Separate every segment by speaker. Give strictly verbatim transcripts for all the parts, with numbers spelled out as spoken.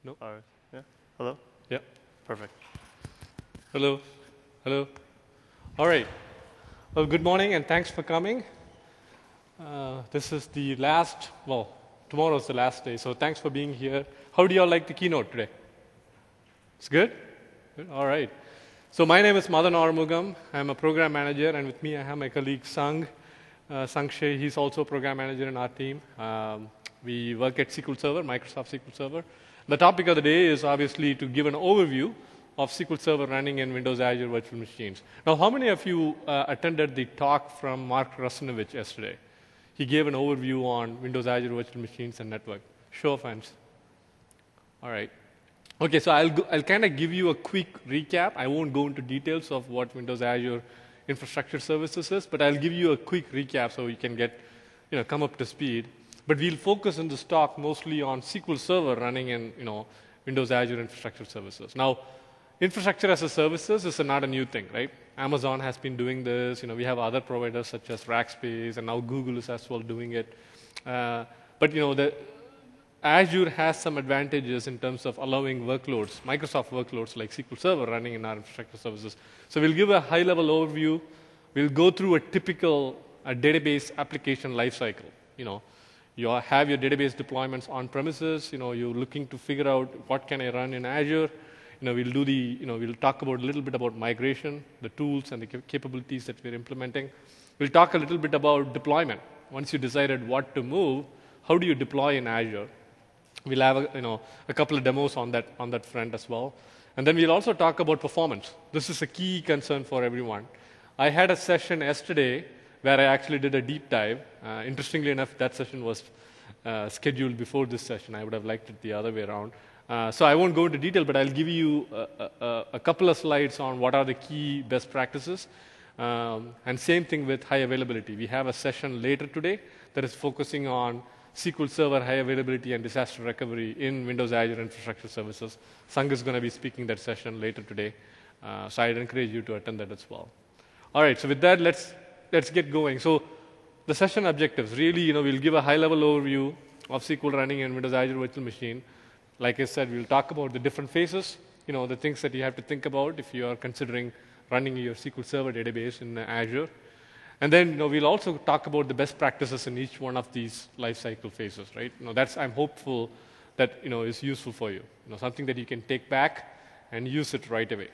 Speaker 1: No? All right. Yeah. Hello?
Speaker 2: Yeah.
Speaker 1: Perfect.
Speaker 2: Hello. Hello. All right. Well, good morning and thanks for coming. Uh, this is the last, well, tomorrow is the last day, so thanks for being here. How do you all like the keynote today? It's good? Good. All right. So my name is Madan Armugam. I'm a program manager, and with me I have my colleague Sang. Uh, Sang Shea, he's also a program manager in our team. Um, we work at S Q L Server, Microsoft S Q L Server. The topic of the day is obviously to give an overview of S Q L Server running in Windows Azure virtual machines. Now, how many of you uh, attended the talk from Mark Russinovich yesterday? He gave an overview on Windows Azure virtual machines and network. Show of hands. All right. Okay, so I'll, go, I'll kind of give you a quick recap. I won't go into details of what Windows Azure Infrastructure Services is, but I'll give you a quick recap so you can get, you know, come up to speed. But we'll focus in this talk mostly on S Q L Server running in, you know, Windows Azure Infrastructure Services. Now, infrastructure as a services is a not a new thing, right? Amazon has been doing this. You know, we have other providers such as Rackspace, and now Google is as well doing it. Uh, but you know, the Azure has some advantages in terms of allowing workloads, Microsoft workloads like S Q L Server running in our infrastructure services. So we'll give a high-level overview. We'll go through a typical uh, database application lifecycle. You know, you have your database deployments on premises. You know, you're looking to figure out what can I run in Azure. You know, we'll do the, you know, we'll talk about a little bit about migration, the tools and the cap capabilities that we're implementing. We'll talk a little bit about deployment. Once you decided what to move, how do you deploy in Azure? We'll have a, you know, a couple of demos on that, on that front as well. And then we'll also talk about performance. This is a key concern for everyone. I had a session yesterday where I actually did a deep dive. Uh, interestingly enough, that session was uh, scheduled before this session. I would have liked it the other way around. Uh, so I won't go into detail, but I'll give you a, a, a couple of slides on what are the key best practices. Um, and same thing with high availability. We have a session later today that is focusing on S Q L Server high availability and disaster recovery in Windows Azure Infrastructure Services. Sang is going to be speaking that session later today, uh, so I'd encourage you to attend that as well. All right, so with that, let's let's get going. So the session objectives, really, you know, we'll give a high-level overview of S Q L running in Windows Azure Virtual Machine. Like I said, we'll talk about the different phases, you know, the things that you have to think about if you are considering running your S Q L Server database in Azure. And then, you know, we'll also talk about the best practices in each one of these lifecycle phases, right? You know, that's, I'm hopeful that, you know, is useful for you. You know, something that you can take back and use it right away.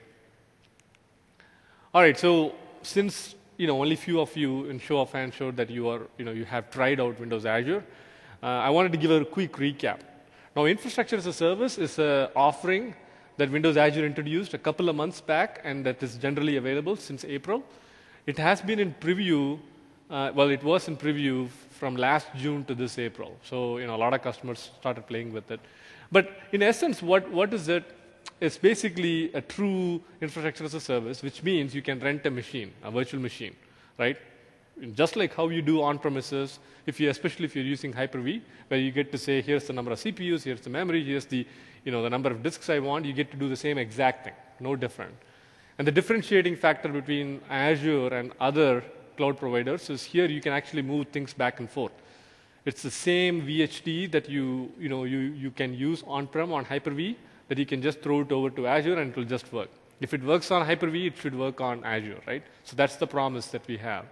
Speaker 2: All right, so since, you know, only few of you in show of hands showed that you are, you know, you have tried out Windows Azure, uh, I wanted to give a quick recap. Now, infrastructure as a service is an offering that Windows Azure introduced a couple of months back, and that is generally available since April. It has been in preview, uh, well, it was in preview from last June to this April. So, you know, a lot of customers started playing with it. But in essence, what, what is it? It's basically a true infrastructure as a service, which means you can rent a machine, a virtual machine, right? Just like how you do on-premises, if you, especially if you're using Hyper-V, where you get to say, here's the number of C P Us, here's the memory, here's the, you know, the number of disks I want, you get to do the same exact thing, no different. And the differentiating factor between Azure and other cloud providers is here you can actually move things back and forth. It's the same V H D that you, you, know, you, you can use on-prem on Hyper-V, that you can just throw it over to Azure and it will just work. If it works on Hyper-V, it should work on Azure, right? So that's the promise that we have.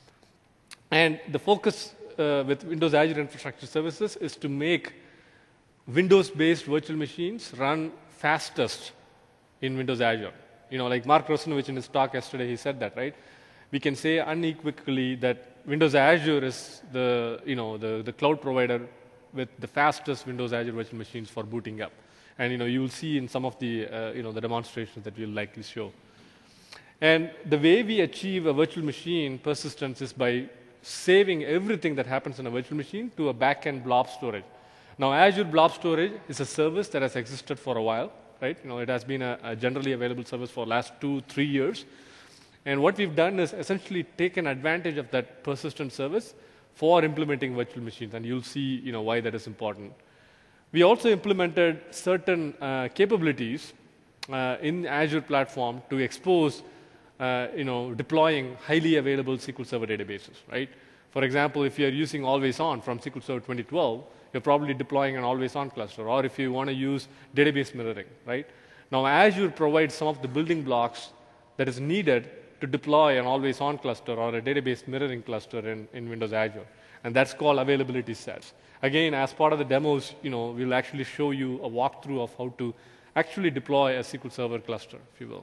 Speaker 2: And the focus uh, with Windows Azure Infrastructure Services is to make Windows-based virtual machines run fastest in Windows Azure. You know, like Mark Russinovich in his talk yesterday, he said that, right? We can say unequivocally that Windows Azure is the, you know, the, the cloud provider with the fastest Windows Azure virtual machines for booting up. And, you know, you will see in some of the, uh, you know, the demonstrations that we'll likely show. And the way we achieve a virtual machine persistence is by saving everything that happens in a virtual machine to a back-end blob storage. Now, Azure Blob Storage is a service that has existed for a while, right? You know, it has been a, a generally available service for the last two, three years. And what we've done is essentially taken advantage of that persistent service for implementing virtual machines, and you'll see, you know, why that is important. We also implemented certain uh, capabilities uh, in Azure platform to expose, uh, you know, deploying highly available S Q L Server databases, right? For example, if you're using Always On from S Q L Server twenty twelve, you're probably deploying an always-on cluster, or if you want to use database mirroring, right? Now, Azure provides some of the building blocks that is needed to deploy an always-on cluster or a database mirroring cluster in, in Windows Azure, and that's called availability sets. Again, as part of the demos, you know, we'll actually show you a walkthrough of how to actually deploy a S Q L Server cluster, if you will.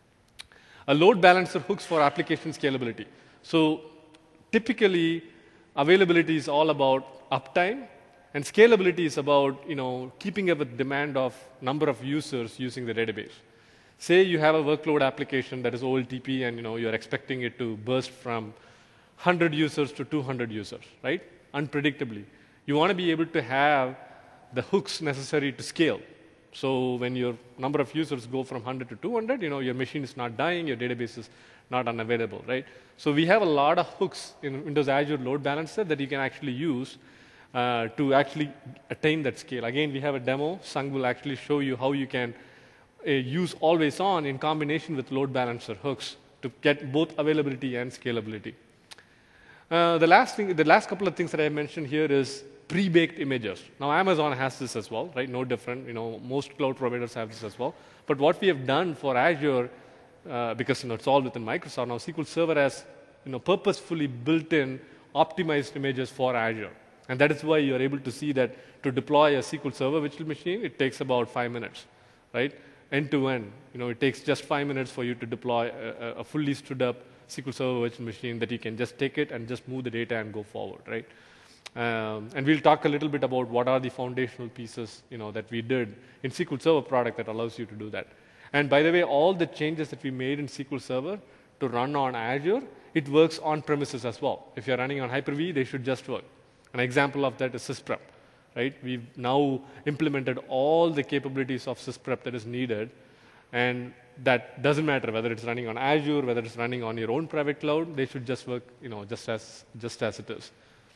Speaker 2: A load balancer hooks for application scalability. So typically, availability is all about uptime, and scalability is about, you know, keeping up with demand of number of users using the database. Say you have a workload application that is O L T P, and you know you're expecting it to burst from one hundred users to two hundred users, right? Unpredictably. You want to be able to have the hooks necessary to scale. So when your number of users go from one hundred to two hundred, you know, your machine is not dying, your database is not unavailable, right? So we have a lot of hooks in Windows Azure Load Balancer that you can actually use uh, to actually attain that scale. Again, we have a demo. Sung will actually show you how you can uh, use always on in combination with Load Balancer hooks to get both availability and scalability. Uh, the last thing, the last couple of things that I mentioned here is pre-baked images. Now, Amazon has this as well, right? No different. You know, most cloud providers have this as well. But what we have done for Azure, uh, because you know it's all within Microsoft now, S Q L Server has you know purposefully built-in optimized images for Azure, and that is why you are able to see that to deploy a S Q L Server virtual machine, it takes about five minutes, right? End to end, you know, it takes just five minutes for you to deploy a, a fully stood-up S Q L Server virtual machine that you can just take it and just move the data and go forward, right? Um, and we'll talk a little bit about what are the foundational pieces, you know, that we did in S Q L Server product that allows you to do that. And by the way, all the changes that we made in S Q L Server to run on Azure, it works on premises as well. If you're running on Hyper-V, they should just work. An example of that is sysprep, right? We've now implemented all the capabilities of sysprep that is needed, and that doesn't matter whether it's running on Azure, whether it's running on your own private cloud, they should just work, you know, just as, just as it is.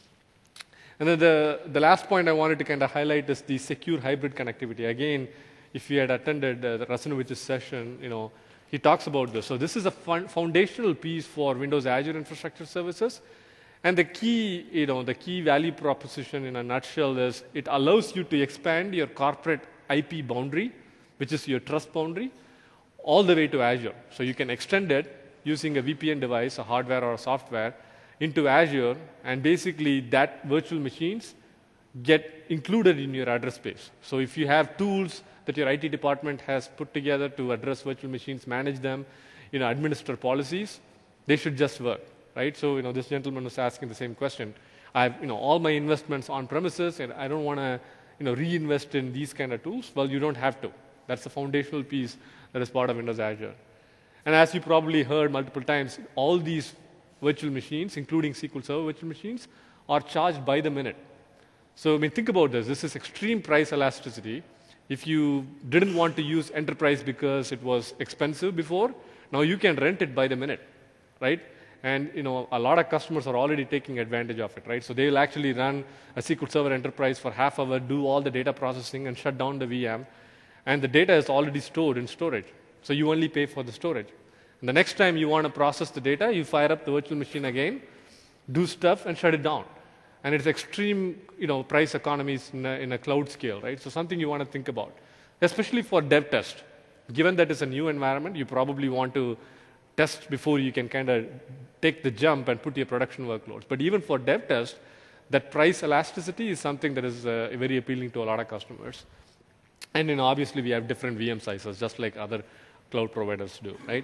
Speaker 2: And then the, the last point I wanted to kind of highlight is the secure hybrid connectivity. Again, if you had attended uh, Rasinovich's session, you know, he talks about this. So this is a fun, foundational piece for Windows Azure Infrastructure Services. And the key, you know, the key value proposition in a nutshell is it allows you to expand your corporate I P boundary, which is your trust boundary, all the way to Azure. So you can extend it using a V P N device, a hardware or a software, into Azure, and basically that virtual machines get included in your address space. So if you have tools that your I T department has put together to address virtual machines, manage them, you know, administer policies, they should just work, right? So you know, this gentleman was asking the same question. I have you know all my investments on premises, and I don't want to you know reinvest in these kind of tools. Well, you don't have to. That's the foundational piece that is part of Windows Azure. And as you probably heard multiple times, all these virtual machines, including S Q L Server virtual machines, are charged by the minute. So I mean, think about this. This is extreme price elasticity. If you didn't want to use enterprise because it was expensive before, now you can rent it by the minute, right? And you know, a lot of customers are already taking advantage of it, right? So they will actually run a S Q L Server Enterprise for half hour, do all the data processing, and shut down the V M. And the data is already stored in storage. So you only pay for the storage. And the next time you want to process the data, you fire up the virtual machine again, do stuff, and shut it down. And it's extreme, you know, price economies in a, in a cloud scale, right? So something you want to think about, especially for dev test. Given that it's a new environment, you probably want to test before you can kind of take the jump and put your production workloads. But even for dev test, that price elasticity is something that is uh, very appealing to a lot of customers. And you know, obviously, we have different V M sizes, just like other cloud providers do, right?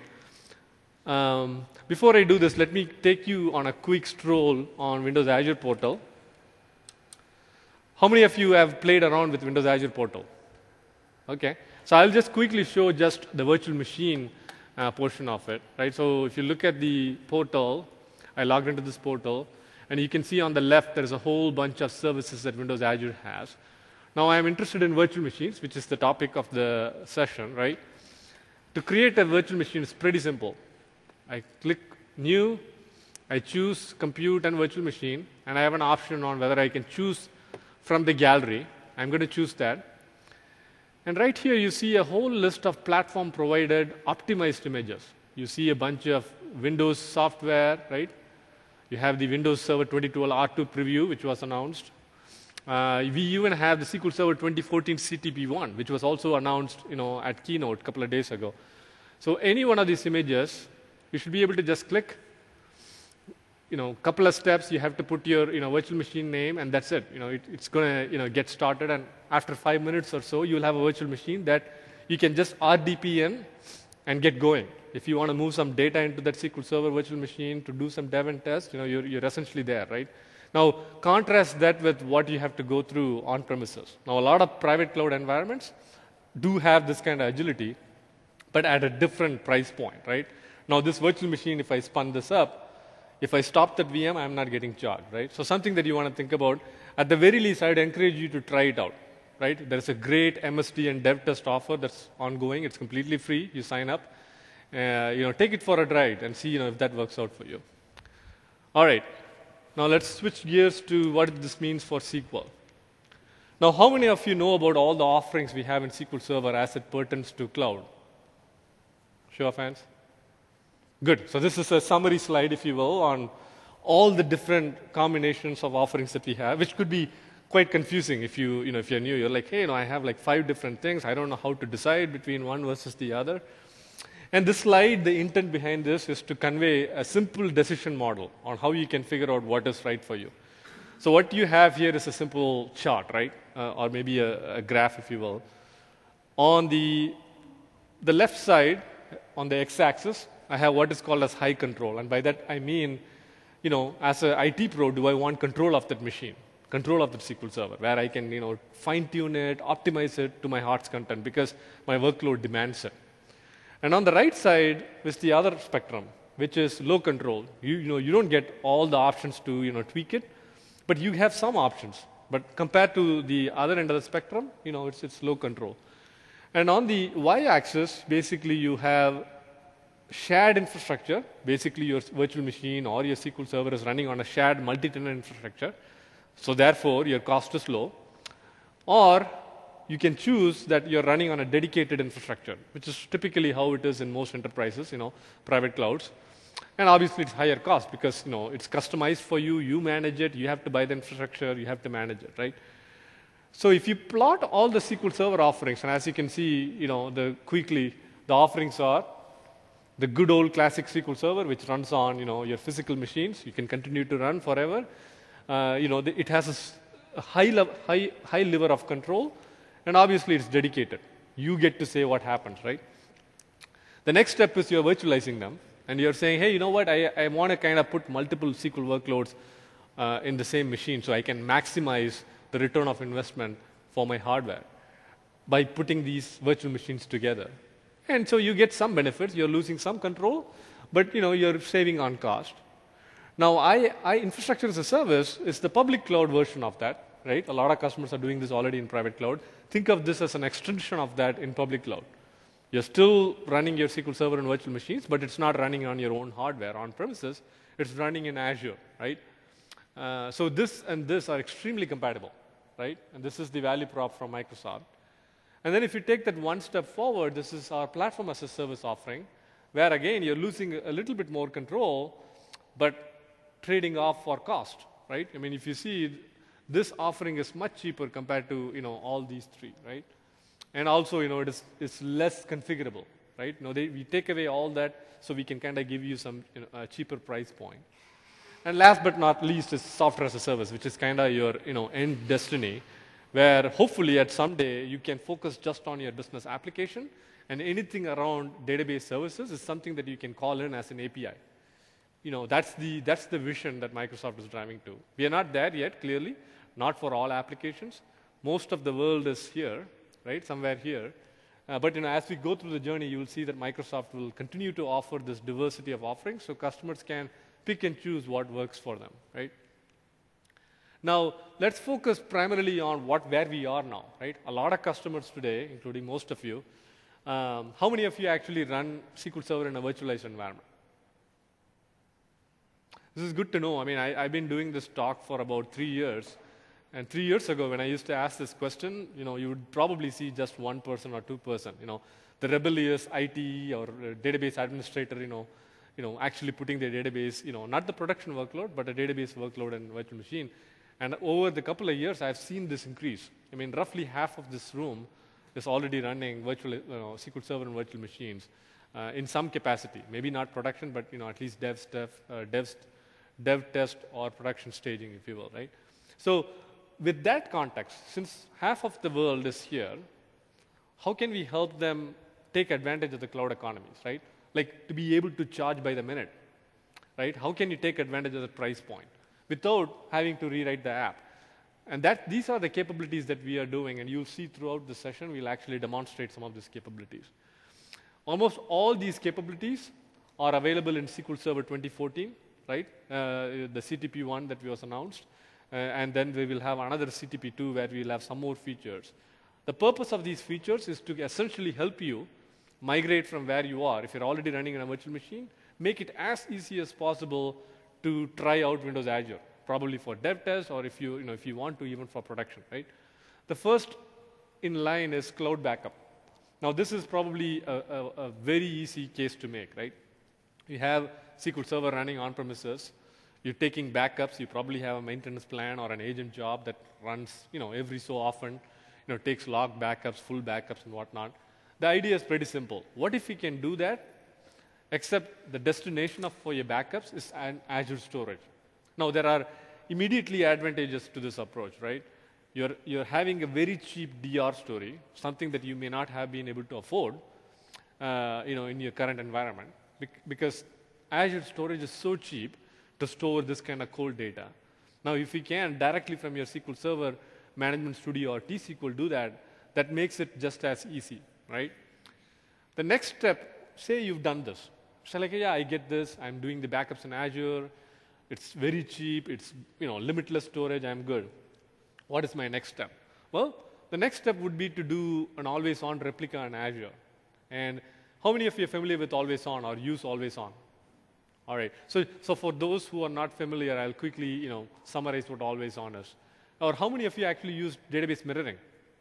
Speaker 2: Um, before I do this, let me take you on a quick stroll on Windows Azure Portal. How many of you have played around with Windows Azure Portal? Okay, so I'll just quickly show just the virtual machine uh, portion of it, right? So if you look at the portal, I logged into this portal, and you can see on the left there is a whole bunch of services that Windows Azure has. Now I'm interested in virtual machines, which is the topic of the session, right? To create a virtual machine is pretty simple. I click New, I choose Compute and Virtual Machine, and I have an option on whether I can choose from the gallery. I'm going to choose that. And right here, you see a whole list of platform-provided optimized images. You see a bunch of Windows software, right? You have the Windows Server twenty twelve R two preview, which was announced. Uh, we even have the S Q L Server twenty fourteen C T P one, which was also announced, you know, at Keynote a couple of days ago. So any one of these images, you should be able to just click. You know, couple of steps. You have to put your, you know, virtual machine name, and that's it. You know, it, it's going to, you know, get started, and after five minutes or so, you'll have a virtual machine that you can just R D P in and get going. If you want to move some data into that S Q L Server virtual machine to do some dev and test, you know, you're, you're essentially there, right? Now, contrast that with what you have to go through on premises. Now, a lot of private cloud environments do have this kind of agility, but at a different price point, right? Now, this virtual machine, if I spun this up, if I stop that V M, I'm not getting charged, right? So something that you want to think about. At the very least, I'd encourage you to try it out, right? There's a great M S D and dev test offer that's ongoing. It's completely free. You sign up. Uh, you know, take it for a ride and see, you know, if that works out for you. All right. Now let's switch gears to what this means for S Q L. Now, how many of you know about all the offerings we have in S Q L Server as it pertains to cloud? Show of hands. Good. So this is a summary slide, if you will, on all the different combinations of offerings that we have, which could be quite confusing if you, you know, if you're new. You're like, hey, you know, I have like five different things. I don't know how to decide between one versus the other. And this slide, the intent behind this is to convey a simple decision model on how you can figure out what is right for you. So what you have here is a simple chart, right? Uh, or maybe a, a graph, if you will. On the, the left side, on the x-axis, I have what is called as high control. And by that, I mean, you know, as an I T pro, do I want control of that machine, control of the S Q L Server, where I can, you know, fine-tune it, optimize it to my heart's content because my workload demands it. And on the right side is the other spectrum, which is low control. You, you know, you don't get all the options to, you know, tweak it, but you have some options. But compared to the other end of the spectrum, you know, it's, it's low control. And on the y-axis, basically you have shared infrastructure. Basically, your virtual machine or your S Q L Server is running on a shared multi-tenant infrastructure. So therefore, your cost is low. Or you can choose that you're running on a dedicated infrastructure, which is typically how it is in most enterprises, you know, private clouds. And obviously, it's higher cost because, you know, it's customized for you. You manage it. You have to buy the infrastructure. You have to manage it, right? So if you plot all the S Q L Server offerings, and as you can see, you know, the quickly, the offerings are the good old classic S Q L Server, which runs on, you know, your physical machines. You can continue to run forever. Uh, you know, the, it has a, s- a high, level, high, high level of control, and obviously it's dedicated. You get to say what happens, right? The next step is you're virtualizing them, and you're saying, hey, you know what? I, I want to kind of put multiple S Q L workloads uh, in the same machine so I can maximize the return of investment for my hardware by putting these virtual machines together. And so you get some benefits. You're losing some control, but you know, you're saving on cost. Now, I, I, infrastructure as a service is the public cloud version of that, right? A lot of customers are doing this already in private cloud. Think of this as an extension of that in public cloud. You're still running your S Q L Server and virtual machines, but it's not running on your own hardware on premises. It's running in Azure, right? Uh, so this and this are extremely compatible, right? And this is the value prop from Microsoft. And then if you take that one step forward, this is our platform as a service offering, where again, you're losing a little bit more control, but trading off for cost, right? I mean, if you see, this offering is much cheaper compared to, you know, all these three, right? And also, you know, it is, it's less configurable, right? You know, they, we take away all that so we can kind of give you some, you know, a cheaper price point. And last but not least is software as a service, which is kind of your, you know, end destiny, where hopefully at some day you can focus just on your business application, and anything around database services is something that you can call in as an A P I. You know, that's the, that's the vision that Microsoft is driving to. We are not there yet, clearly, not for all applications. Most of the world is here, right, somewhere here. Uh, but you know, as we go through the journey, you will see that Microsoft will continue to offer this diversity of offerings so customers can pick and choose what works for them, right? Now, let's focus primarily on what, where we are now, right? A lot of customers today, including most of you, um, how many of you actually run S Q L Server in a virtualized environment? This is good to know. I mean, I, I've been doing this talk for about three years. And three years ago, when I used to ask this question, you know, you would probably see just one person or two person, you know, the rebellious I T or uh, database administrator, you know, you know, actually putting their database, you know, not the production workload, but a database workload and virtual machine. And over the couple of years, I've seen this increase. I mean, roughly half of this room is already running virtual, you know, S Q L Server and virtual machines uh, in some capacity. Maybe not production, but you know, at least dev, dev, uh, dev, dev test or production staging, if you will, right? So with that context, since half of the world is here, how can we help them take advantage of the cloud economies, right? Like to be able to charge by the minute, right? How can you take advantage of the price point without having to rewrite the app? And that, these are the capabilities that we are doing, and you'll see throughout the session, we'll actually demonstrate some of these capabilities. Almost all these capabilities are available in S Q L Server twenty fourteen, right? Uh, the C T P one that was announced, uh, and then we will have another C T P two where we'll have some more features. The purpose of these features is to essentially help you migrate from where you are. If you're already running in a virtual machine, make it as easy as possible to try out Windows Azure, probably for dev test, or if you, you know, if you want to, even for production, right? The first in line is cloud backup. Now, this is probably a, a, a very easy case to make, right? You have S Q L Server running on premises. You're taking backups. You probably have a maintenance plan or an agent job that runs, you know, every so often, you know, takes log backups, full backups, and whatnot. The idea is pretty simple. What if we can do that, except the destination of for your backups is an Azure storage? Now, there are immediately advantages to this approach, right? You're, you're having a very cheap D R story, something that you may not have been able to afford, uh, you know, in your current environment, bec because Azure storage is so cheap to store this kind of cold data. Now, if you can directly from your S Q L Server Management Studio or T S Q L do that, that makes it just as easy, right? The next step, say you've done this. So like, yeah, I get this. I'm doing the backups in Azure. It's very cheap. It's, you know, limitless storage. I'm good. What is my next step? Well, the next step would be to do an always-on replica in Azure. And how many of you are familiar with always-on or use always-on? All right. So, so for those who are not familiar, I'll quickly, you know, summarize what always-on is. Or how many of you actually use database mirroring?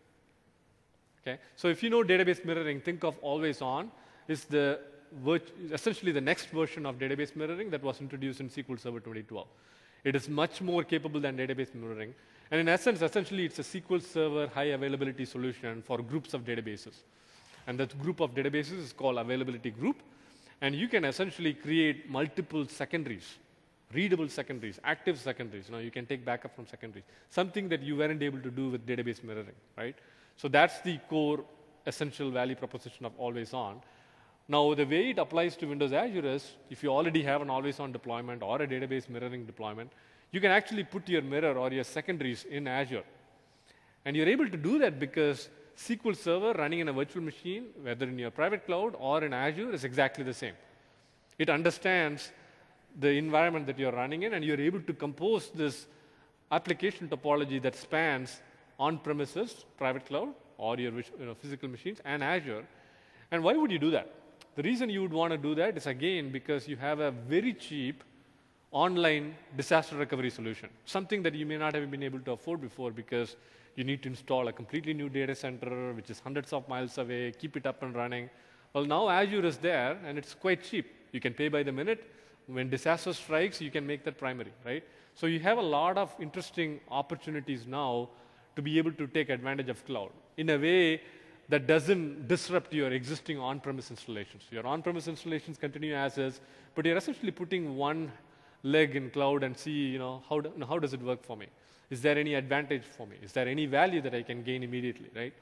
Speaker 2: Okay. So if you know database mirroring, think of always-on is the essentially the next version of database mirroring that was introduced in S Q L Server twenty twelve. It is much more capable than database mirroring. And in essence, essentially, it's a S Q L Server high availability solution for groups of databases. And that group of databases is called availability group. And you can essentially create multiple secondaries, readable secondaries, active secondaries. You know, you can take backup from secondaries, something that you weren't able to do with database mirroring, right? So that's the core essential value proposition of always on. Now, the way it applies to Windows Azure is, if you already have an always-on deployment or a database mirroring deployment, you can actually put your mirror or your secondaries in Azure. And you're able to do that because S Q L Server running in a virtual machine, whether in your private cloud or in Azure, is exactly the same. It understands the environment that you're running in, and you're able to compose this application topology that spans on-premises, private cloud, or your you know, physical machines, and Azure. And why would you do that? The reason you would want to do that is, again, because you have a very cheap online disaster recovery solution, something that you may not have been able to afford before because you need to install a completely new data center, which is hundreds of miles away, keep it up and running. Well, now Azure is there, and it's quite cheap. You can pay by the minute. When disaster strikes, you can make that primary, right? So you have a lot of interesting opportunities now to be able to take advantage of cloud in a way that doesn't disrupt your existing on-premise installations. Your on-premise installations continue as is, but you're essentially putting one leg in cloud and see, you know, how, do, how does it work for me? Is there any advantage for me? Is there any value that I can gain immediately, right?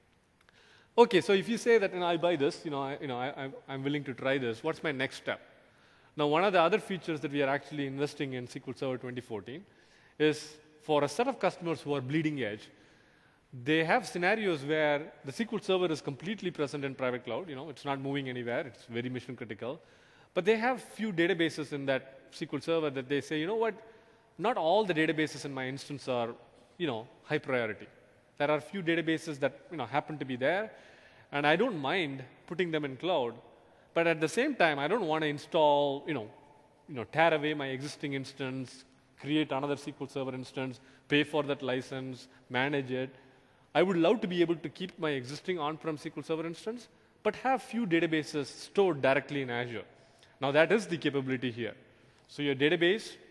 Speaker 2: Okay, so if you say that, you know, I buy this, you know, I, you know, I, I'm willing to try this, what's my next step? Now, one of the other features that we are actually investing in S Q L Server twenty fourteen is for a set of customers who are bleeding edge. They have scenarios where the S Q L Server is completely present in private cloud. You know, it's not moving anywhere. It's very mission critical. But they have few databases in that S Q L Server that they say, you know what, not all the databases in my instance are, you know, high priority. There are a few databases that, you know, happen to be there, and I don't mind putting them in cloud. But at the same time, I don't want to install, you know, you know, tear away my existing instance, create another S Q L Server instance, pay for that license, manage it. I would love to be able to keep my existing on-prem S Q L Server instance, but have few databases stored directly in Azure. Now, that is the capability here. So your database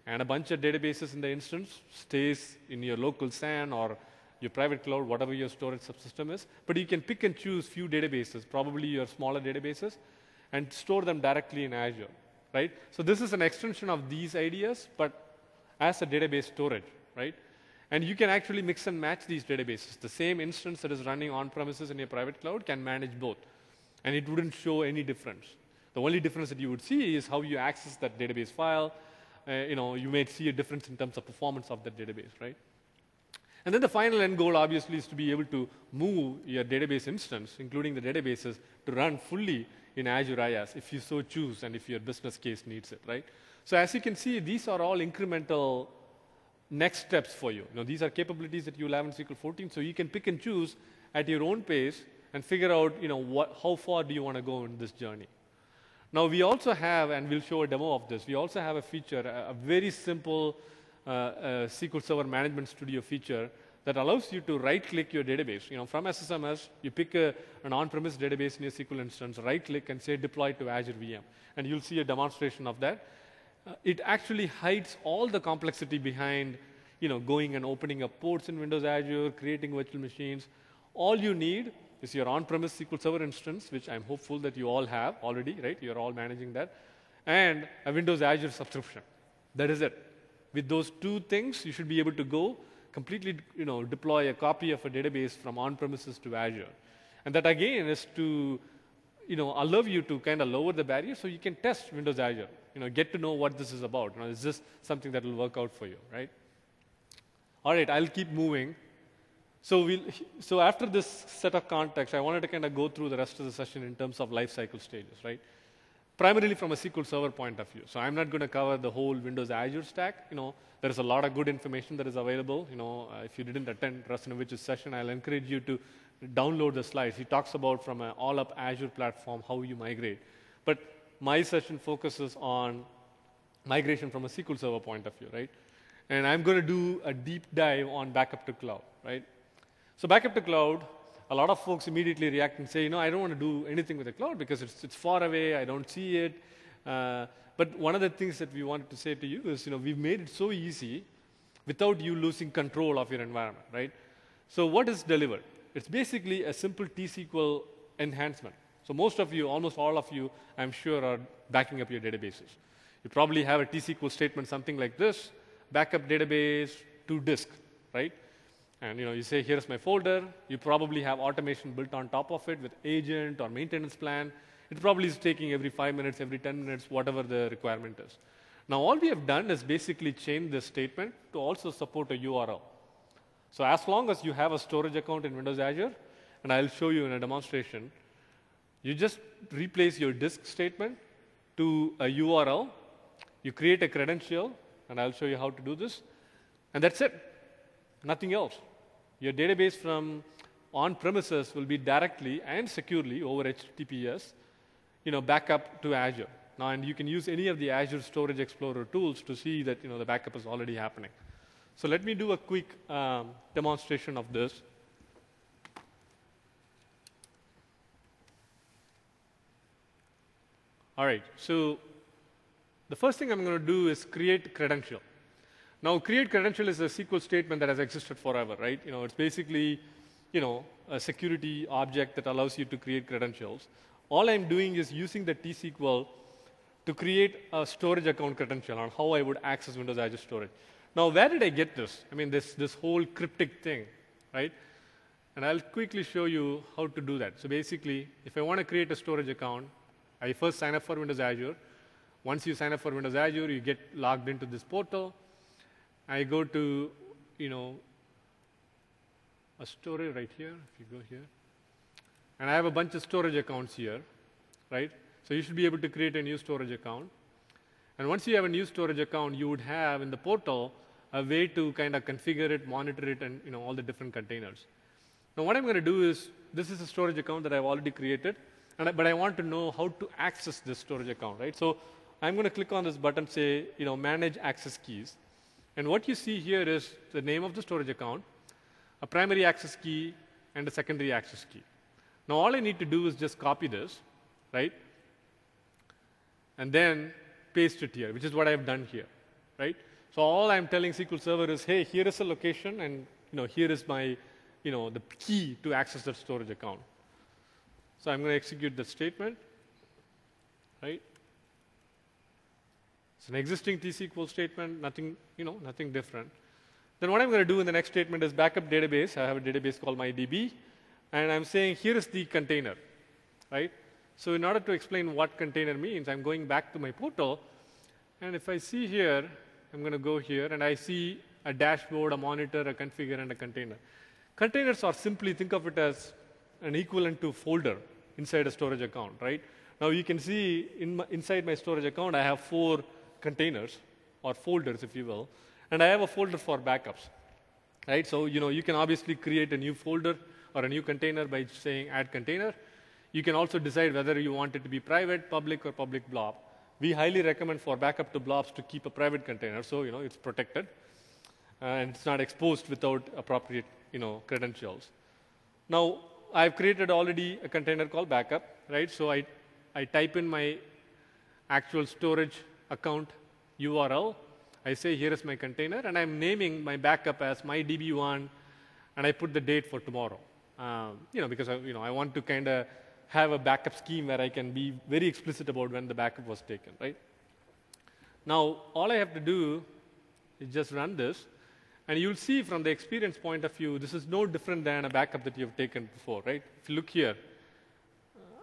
Speaker 2: and a bunch of databases in the instance stays in your local S A N or your private cloud, whatever your storage subsystem is. But you can pick and choose few databases, probably your smaller databases, and store them directly in Azure, right? So this is an extension of these ideas, but as a database storage, right? And you can actually mix and match these databases. The same instance that is running on-premises in your private cloud can manage both, and it wouldn't show any difference. The only difference that you would see is how you access that database file. Uh, you know, you may see a difference in terms of performance of that database, right? And then the final end goal, obviously, is to be able to move your database instance, including the databases, to run fully in Azure IaaS, if you so choose and if your business case needs it, right? So as you can see, these are all incremental next steps for you. You know, these are capabilities that you'll have in S Q L fourteen, so you can pick and choose at your own pace and figure out, you know, what, how far do you want to go in this journey. Now, we also have, and we'll show a demo of this, we also have a feature, a, a very simple uh, uh, S Q L Server Management Studio feature that allows you to right-click your database. You know, from S S M S, you pick a, an on-premise database in your S Q L instance, right-click and say deploy to Azure V M. And you'll see a demonstration of that. Uh, it actually hides all the complexity behind, you know, going and opening up ports in Windows Azure, creating virtual machines. All you need is your on-premise S Q L Server instance, which I'm hopeful that you all have already, right? You're all managing that, and a Windows Azure subscription. That is it. With those two things, you should be able to go completely, you know, deploy a copy of a database from on-premises to Azure. And that, again, is to, you know, allow you to kind of lower the barrier so you can test Windows Azure. You know, get to know what this is about. You know, is this something that will work out for you, right? All right, I'll keep moving. So, we'll, so after this set of context, I wanted to kind of go through the rest of the session in terms of life cycle stages, right? Primarily from a S Q L Server point of view. So I'm not going to cover the whole Windows Azure stack. You know, there is a lot of good information that is available. You know, uh, if you didn't attend Rasinovich's session, I'll encourage you to download the slides. He talks about from an all-up Azure platform how you migrate. But my session focuses on migration from a S Q L Server point of view, right? And I'm going to do a deep dive on backup to cloud, right? So backup to cloud, a lot of folks immediately react and say, you know, I don't want to do anything with the cloud because it's, it's far away, I don't see it. Uh, but one of the things that we wanted to say to you is, you know, we've made it so easy without you losing control of your environment, right? So what is delivered? It's basically a simple T S Q L enhancement. So most of you, almost all of you, I'm sure, are backing up your databases. You probably have a T S Q L statement, something like this, backup database to disk, right? And you know, you say, here's my folder. You probably have automation built on top of it with agent or maintenance plan. It probably is taking every five minutes, every ten minutes, whatever the requirement is. Now, all we have done is basically change this statement to also support a U R L. So as long as you have a storage account in Windows Azure, and I'll show you in a demonstration, you just replace your disk statement to a U R L. You create a credential, and I'll show you how to do this. And that's it. Nothing else. Your database from on-premises will be directly and securely over H T T P S, you know, backup to Azure. Now, and you can use any of the Azure Storage Explorer tools to see that, you know, the backup is already happening. So let me do a quick um, demonstration of this. All right. So the first thing I'm going to do is create credential. Now, create credential is a S Q L statement that has existed forever, right? You know, it's basically, you know, a security object that allows you to create credentials. All I'm doing is using the T S Q L to create a storage account credential on how I would access Windows Azure Storage. Now, where did I get this? I mean, this, this whole cryptic thing, right? And I'll quickly show you how to do that. So basically, if I want to create a storage account, I first sign up for Windows Azure. Once you sign up for Windows Azure, you get logged into this portal. I go to, you know, a storage right here, if you go here. And I have a bunch of storage accounts here, right? So you should be able to create a new storage account. And once you have a new storage account, you would have in the portal a way to kind of configure it, monitor it, and, you know, all the different containers. Now, what I'm going to do is, this is a storage account that I've already created, and I, but I want to know how to access this storage account, right? So I'm going to click on this button, say, you know, manage access keys. And what you see here is the name of the storage account, a primary access key, and a secondary access key. Now, all I need to do is just copy this, right? And then paste it here, which is what I've done here, right? So all I'm telling S Q L Server is, hey, here is a location, and you know, here is my, you know, the key to access that storage account. So I'm going to execute that statement, right? It's an existing T S Q L statement, nothing, you know, nothing different. Then what I'm going to do in the next statement is backup database. I have a database called MyDB, and I'm saying here is the container, right? So in order to explain what container means, I'm going back to my portal, and if I see here, I'm going to go here, and I see a dashboard, a monitor, a configure, and a container. Containers are simply, think of it as an equivalent to folder inside a storage account, right? Now you can see in my, inside my storage account, I have four containers, or folders, if you will, and I have a folder for backups, right? So you know, you can obviously create a new folder or a new container by saying add container. You can also decide whether you want it to be private, public, or public blob. We highly recommend for backup to blobs to keep a private container, so you know it's protected uh, and it's not exposed without appropriate you know credentials. Now I've created already a container called backup, right? So I I type in my actual storage account U R L. I say here is my container, and I'm naming my backup as my D B one, and I put the date for tomorrow. Um, you know because I, you know I want to kind of have a backup scheme where I can be very explicit about when the backup was taken, right? Now, all I have to do is just run this, and you'll see from the experience point of view, this is no different than a backup that you've taken before, right? If you look here, uh,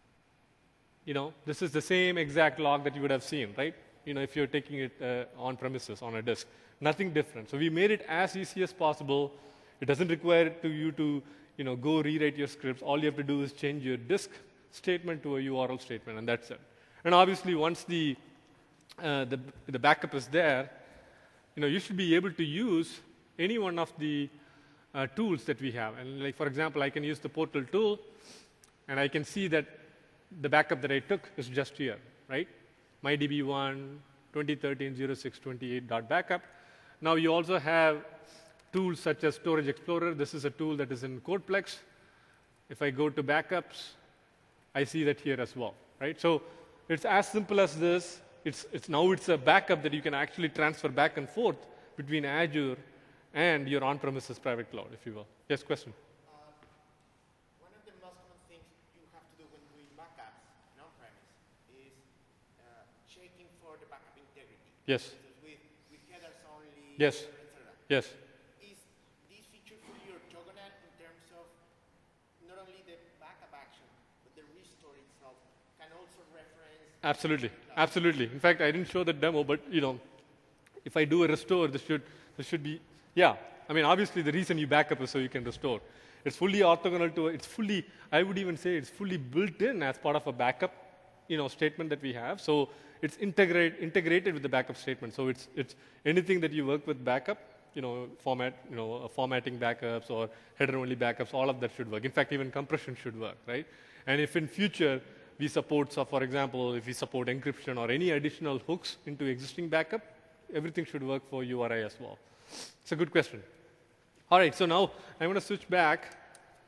Speaker 2: you know, this is the same exact log that you would have seen, right? You know, if you're taking it uh, on premises, on a disk. Nothing different. So we made it as easy as possible. It doesn't require to you to you know, go rewrite your scripts. All you have to do is change your disk statement to a U R L statement, and that's it. And obviously, once the, uh, the, the backup is there, you know, you should be able to use any one of the uh, tools that we have. And like, for example, I can use the portal tool, and I can see that the backup that I took is just here, right? My D B one, twenty thirteen oh six twenty-eight dot backup. Now, you also have tools such as Storage Explorer. This is a tool that is in CodePlex. If I go to backups, I see that here as well, right? So it's as simple as this. It's, it's now it's a backup that you can actually transfer back and forth between Azure and your on-premises private cloud, if you will. Yes, question?
Speaker 3: Uh, one of the most common things you have to do when doing backups in on-premise is uh, checking for the backup integrity.
Speaker 2: Yes.
Speaker 3: With, with headers only,
Speaker 2: Yes.
Speaker 3: et cetera.
Speaker 2: Yes. Absolutely, absolutely. In fact, I didn't show the demo, but you know, if I do a restore, this should this should be yeah. I mean, obviously, the reason you back up is so you can restore. It's fully orthogonal to it's fully. I would even say it's fully built in as part of a backup, you know, statement that we have. So it's integrate integrated with the backup statement. So it's it's anything that you work with backup, you know, format, you know, uh, formatting backups or header-only backups. All of that should work. In fact, even compression should work, right? And if in future we support, so for example, if we support encryption or any additional hooks into existing backup, everything should work for U R I as well. It's a good question. All right, so now I'm going to switch back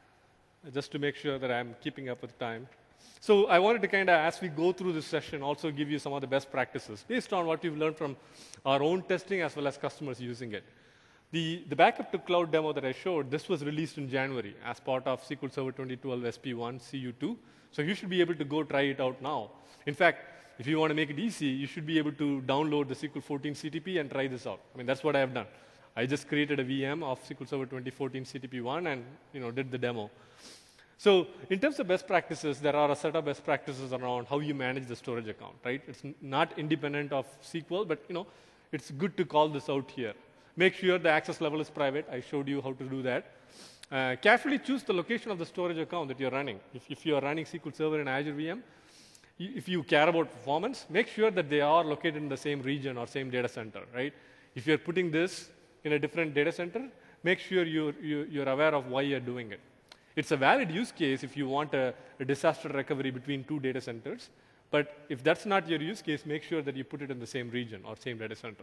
Speaker 2: just to make sure that I'm keeping up with time. So I wanted to kind of, as we go through this session, also give you some of the best practices based on what we've learned from our own testing as well as customers using it. The, the backup to cloud demo that I showed, this was released in January as part of S Q L Server twenty twelve S P one C U two. So you should be able to go try it out now. In fact, if you want to make it easy, you should be able to download the S Q L fourteen C T P and try this out. I mean, that's what I have done. I just created a V M of S Q L Server twenty fourteen C T P one and you know, did the demo. So in terms of best practices, there are a set of best practices around how you manage the storage account, right? It's not independent of S Q L, but you know, it's good to call this out here. Make sure the access level is private. I showed you how to do that. Uh, carefully choose the location of the storage account that you're running. If, if you are running S Q L Server in Azure V M, if you care about performance, make sure that they are located in the same region or same data center, right? If you're putting this in a different data center, make sure you're, you're aware of why you're doing it. It's a valid use case if you want a, a disaster recovery between two data centers. But if that's not your use case, make sure that you put it in the same region or same data center.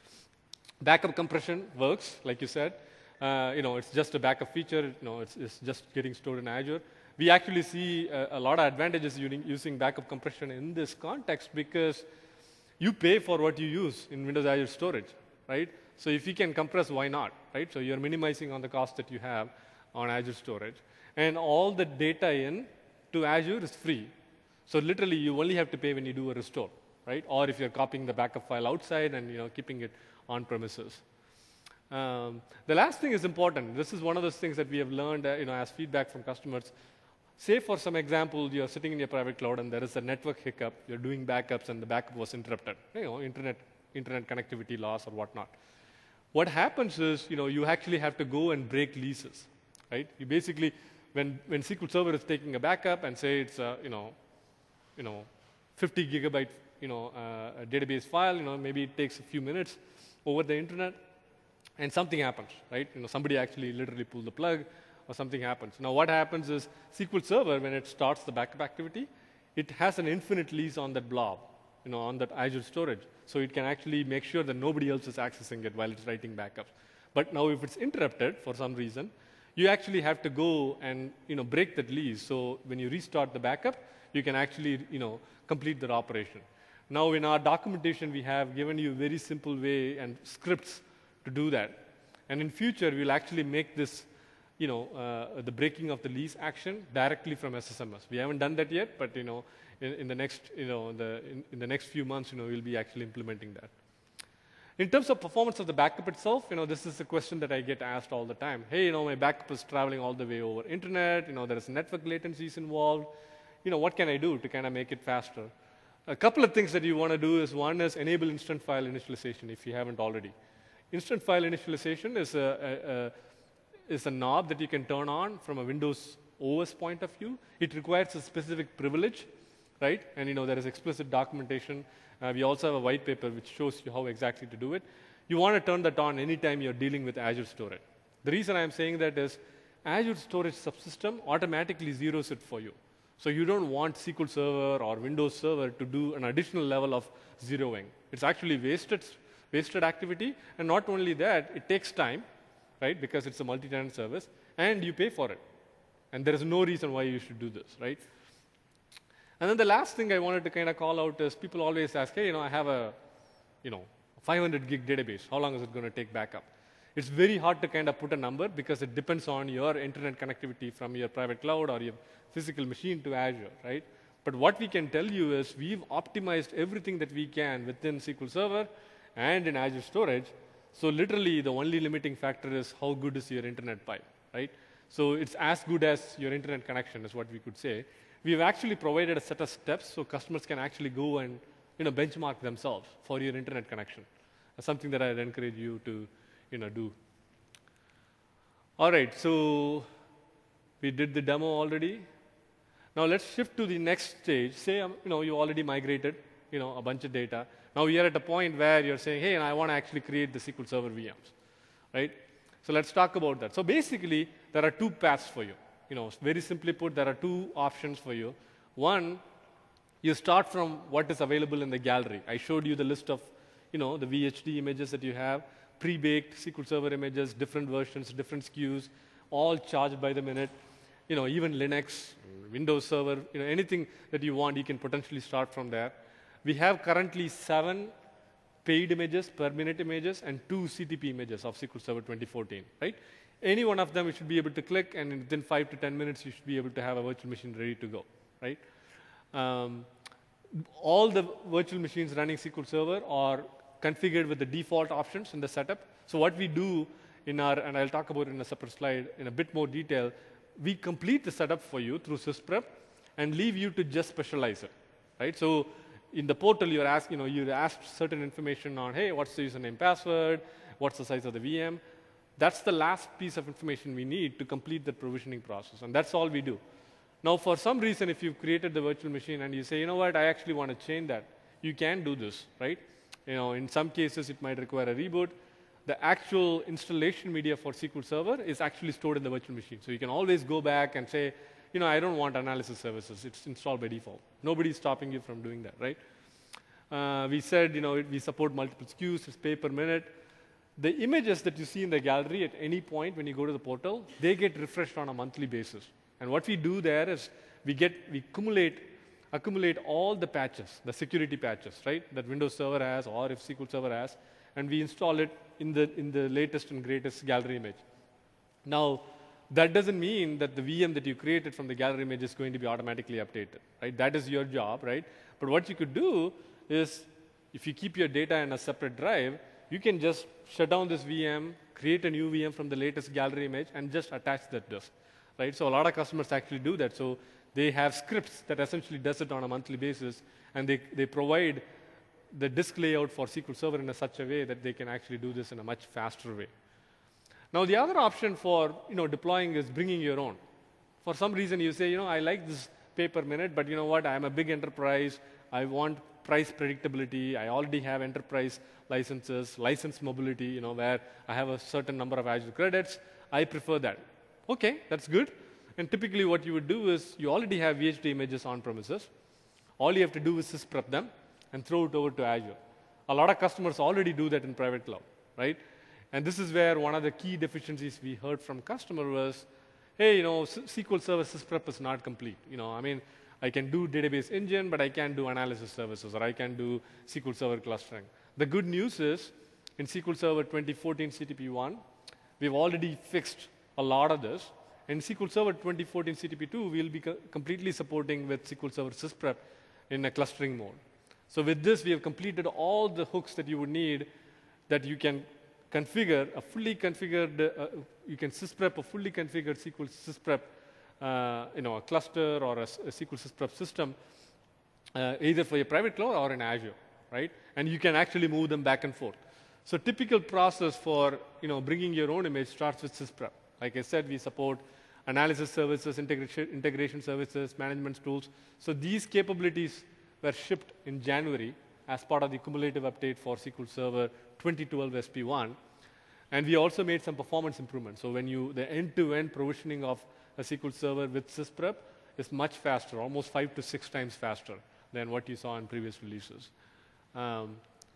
Speaker 2: Backup compression works, like you said. Uh, you know, it's just a backup feature. You know, it's, it's just getting stored in Azure. We actually see a, a lot of advantages using, using backup compression in this context because you pay for what you use in Windows Azure storage. right? So if you can compress, why not, right? So you're minimizing on the cost that you have on Azure storage. And all the data in to Azure is free. So literally, you only have to pay when you do a restore, right? Or if you're copying the backup file outside and you know keeping it on premises. Um, the last thing is important. This is one of those things that we have learned, uh, you know, as feedback from customers. Say, for some example, you're sitting in your private cloud and there is a network hiccup. You're doing backups and the backup was interrupted. You know, internet, internet connectivity loss or whatnot. What happens is, you know, you actually have to go and break leases, right? You basically, when when S Q L Server is taking a backup and say it's a, you know, you know, fifty gigabyte, you know, uh, a database file, you know, maybe it takes a few minutes over the internet. And something happens, right? You know, somebody actually literally pulled the plug, or something happens. Now, what happens is S Q L Server, when it starts the backup activity, it has an infinite lease on that blob, you know, on that Azure storage. So it can actually make sure that nobody else is accessing it while it's writing backups. But now, if it's interrupted for some reason, you actually have to go and you know break that lease. So when you restart the backup, you can actually you know complete that operation. Now, in our documentation, we have given you a very simple way and scripts to do that. And in future, we'll actually make this, you know, uh, the breaking of the lease action directly from S S M S. We haven't done that yet, but you know, in, in the next, you know, the, in, in the next few months, you know, we'll be actually implementing that. In terms of performance of the backup itself, you know, this is a question that I get asked all the time. Hey, you know, my backup is traveling all the way over internet. You know, there is network latencies involved. You know, what can I do to kind of make it faster? A couple of things that you want to do is one is enable instant file initialization if you haven't already. Instant file initialization is a, a, a, is a knob that you can turn on from a Windows O S point of view. It requires a specific privilege, right? And you know there is explicit documentation. Uh, we also have a white paper which shows you how exactly to do it. You want to turn that on anytime you're dealing with Azure storage. The reason I'm saying that is Azure Storage Subsystem automatically zeroes it for you. So you don't want S Q L Server or Windows Server to do an additional level of zeroing. It's actually wasted. wasted activity, and not only that, it takes time, right, because it's a multi-tenant service, and you pay for it. And there is no reason why you should do this, right? And then the last thing I wanted to kind of call out is people always ask, hey, you know, I have a, you know, five hundred gig database. How long is it going to take backup? It's very hard to kind of put a number because it depends on your internet connectivity from your private cloud or your physical machine to Azure, right? But what we can tell you is we've optimized everything that we can within S Q L Server and in Azure Storage. So literally, the only limiting factor is how good is your internet pipe, right? So it's as good as your internet connection is what we could say. We've actually provided a set of steps so customers can actually go and you know, benchmark themselves for your internet connection. That's something that I'd encourage you to you know, do. All right, so we did the demo already. Now let's shift to the next stage. Say um, you know, you already migrated you know, a bunch of data. Now we are at a point where you're saying, hey, and I want to actually create the S Q L Server V Ms, right? So let's talk about that. So basically, there are two paths for you. You know, very simply put, there are two options for you. One, you start from what is available in the gallery. I showed you the list of, you know, the V H D images that you have, pre-baked S Q L Server images, different versions, different S K Us, all charged by the minute. You know, even Linux, Windows Server, you know, anything that you want, you can potentially start from there. We have currently seven paid images, per minute images, and two C T P images of S Q L Server twenty fourteen, right? Any one of them you should be able to click, and within five to ten minutes, you should be able to have a virtual machine ready to go, right? Um, all the virtual machines running S Q L Server are configured with the default options in the setup. So what we do in our, and I'll talk about it in a separate slide in a bit more detail, we complete the setup for you through SysPrep and leave you to just specialize it, right? So in the portal, you're asked, you know, you're asked certain information on, hey, what's the username password? What's the size of the V M? That's the last piece of information we need to complete the provisioning process, and that's all we do. Now, for some reason, if you've created the virtual machine and you say, you know what, I actually want to change that, you can do this, right? You know, in some cases, it might require a reboot. The actual installation media for S Q L Server is actually stored in the virtual machine. So you can always go back and say, you know, I don't want analysis services. It's installed by default. Nobody's stopping you from doing that, right? Uh, we said, you know, we support multiple S K Us, it's pay per minute. The images that you see in the gallery at any point when you go to the portal, they get refreshed on a monthly basis. And what we do there is we get, we accumulate, accumulate all the patches, the security patches, right, that Windows Server has or if S Q L Server has, and we install it in the, in the latest and greatest gallery image. Now, that doesn't mean that the V M that you created from the gallery image is going to be automatically updated, right? That is your job, right? But what you could do is, if you keep your data in a separate drive, you can just shut down this V M, create a new V M from the latest gallery image, and just attach that disk, right? So a lot of customers actually do that. So they have scripts that essentially does it on a monthly basis, and they, they provide the disk layout for S Q L Server in a such a way that they can actually do this in a much faster way. Now, the other option for you know, deploying is bringing your own. For some reason, you say, you know, I like this pay per minute, but you know what, I'm a big enterprise. I want price predictability. I already have enterprise licenses, license mobility, you know, where I have a certain number of Azure credits. I prefer that. Okay, that's good. And typically what you would do is you already have V H D images on premises. All you have to do is sysprep them and throw it over to Azure. A lot of customers already do that in private cloud, right? And this is where one of the key deficiencies we heard from customer was, hey, you know, S Q L Server sysprep is not complete. You know, I mean, I can do database engine, but I can't do analysis services, or I can do S Q L Server clustering. The good news is, in S Q L Server twenty fourteen C T P one, we've already fixed a lot of this. In S Q L Server twenty fourteen C T P two, we'll be co completely supporting with S Q L Server sysprep in a clustering mode. So with this, we have completed all the hooks that you would need that you can configure a fully configured, uh, you can sysprep a fully configured S Q L sysprep, uh, you know, a cluster or a, a S Q L sysprep system, uh, either for your private cloud or in Azure, right? And you can actually move them back and forth. So typical process for, you know, bringing your own image starts with sysprep. Like I said, we support analysis services, integration, integration services, management tools. So these capabilities were shipped in January as part of the cumulative update for S Q L Server twenty twelve S P one. And we also made some performance improvements. So when you, the end-to-end provisioning of a S Q L Server with sysprep is much faster, almost five to six times faster than what you saw in previous releases. Um,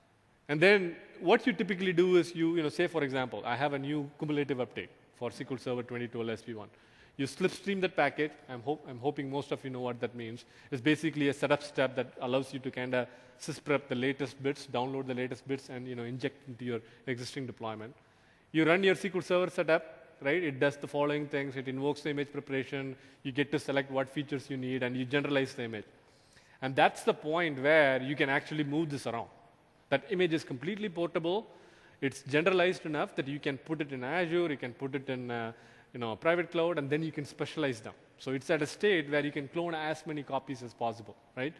Speaker 2: and then what you typically do is you, you know, say, for example, I have a new cumulative update for S Q L Server twenty twelve S P one. You slipstream that package. I'm, hope, I'm hoping most of you know what that means. It's basically a setup step that allows you to kind of sysprep the latest bits, download the latest bits, and you know, inject into your existing deployment. You run your S Q L Server setup, right? It does the following things. It invokes the image preparation. You get to select what features you need, and you generalize the image. And that's the point where you can actually move this around. That image is completely portable. It's generalized enough that you can put it in Azure, you can put it in uh, you know, private cloud, and then you can specialize them. So it's at a state where you can clone as many copies as possible, right?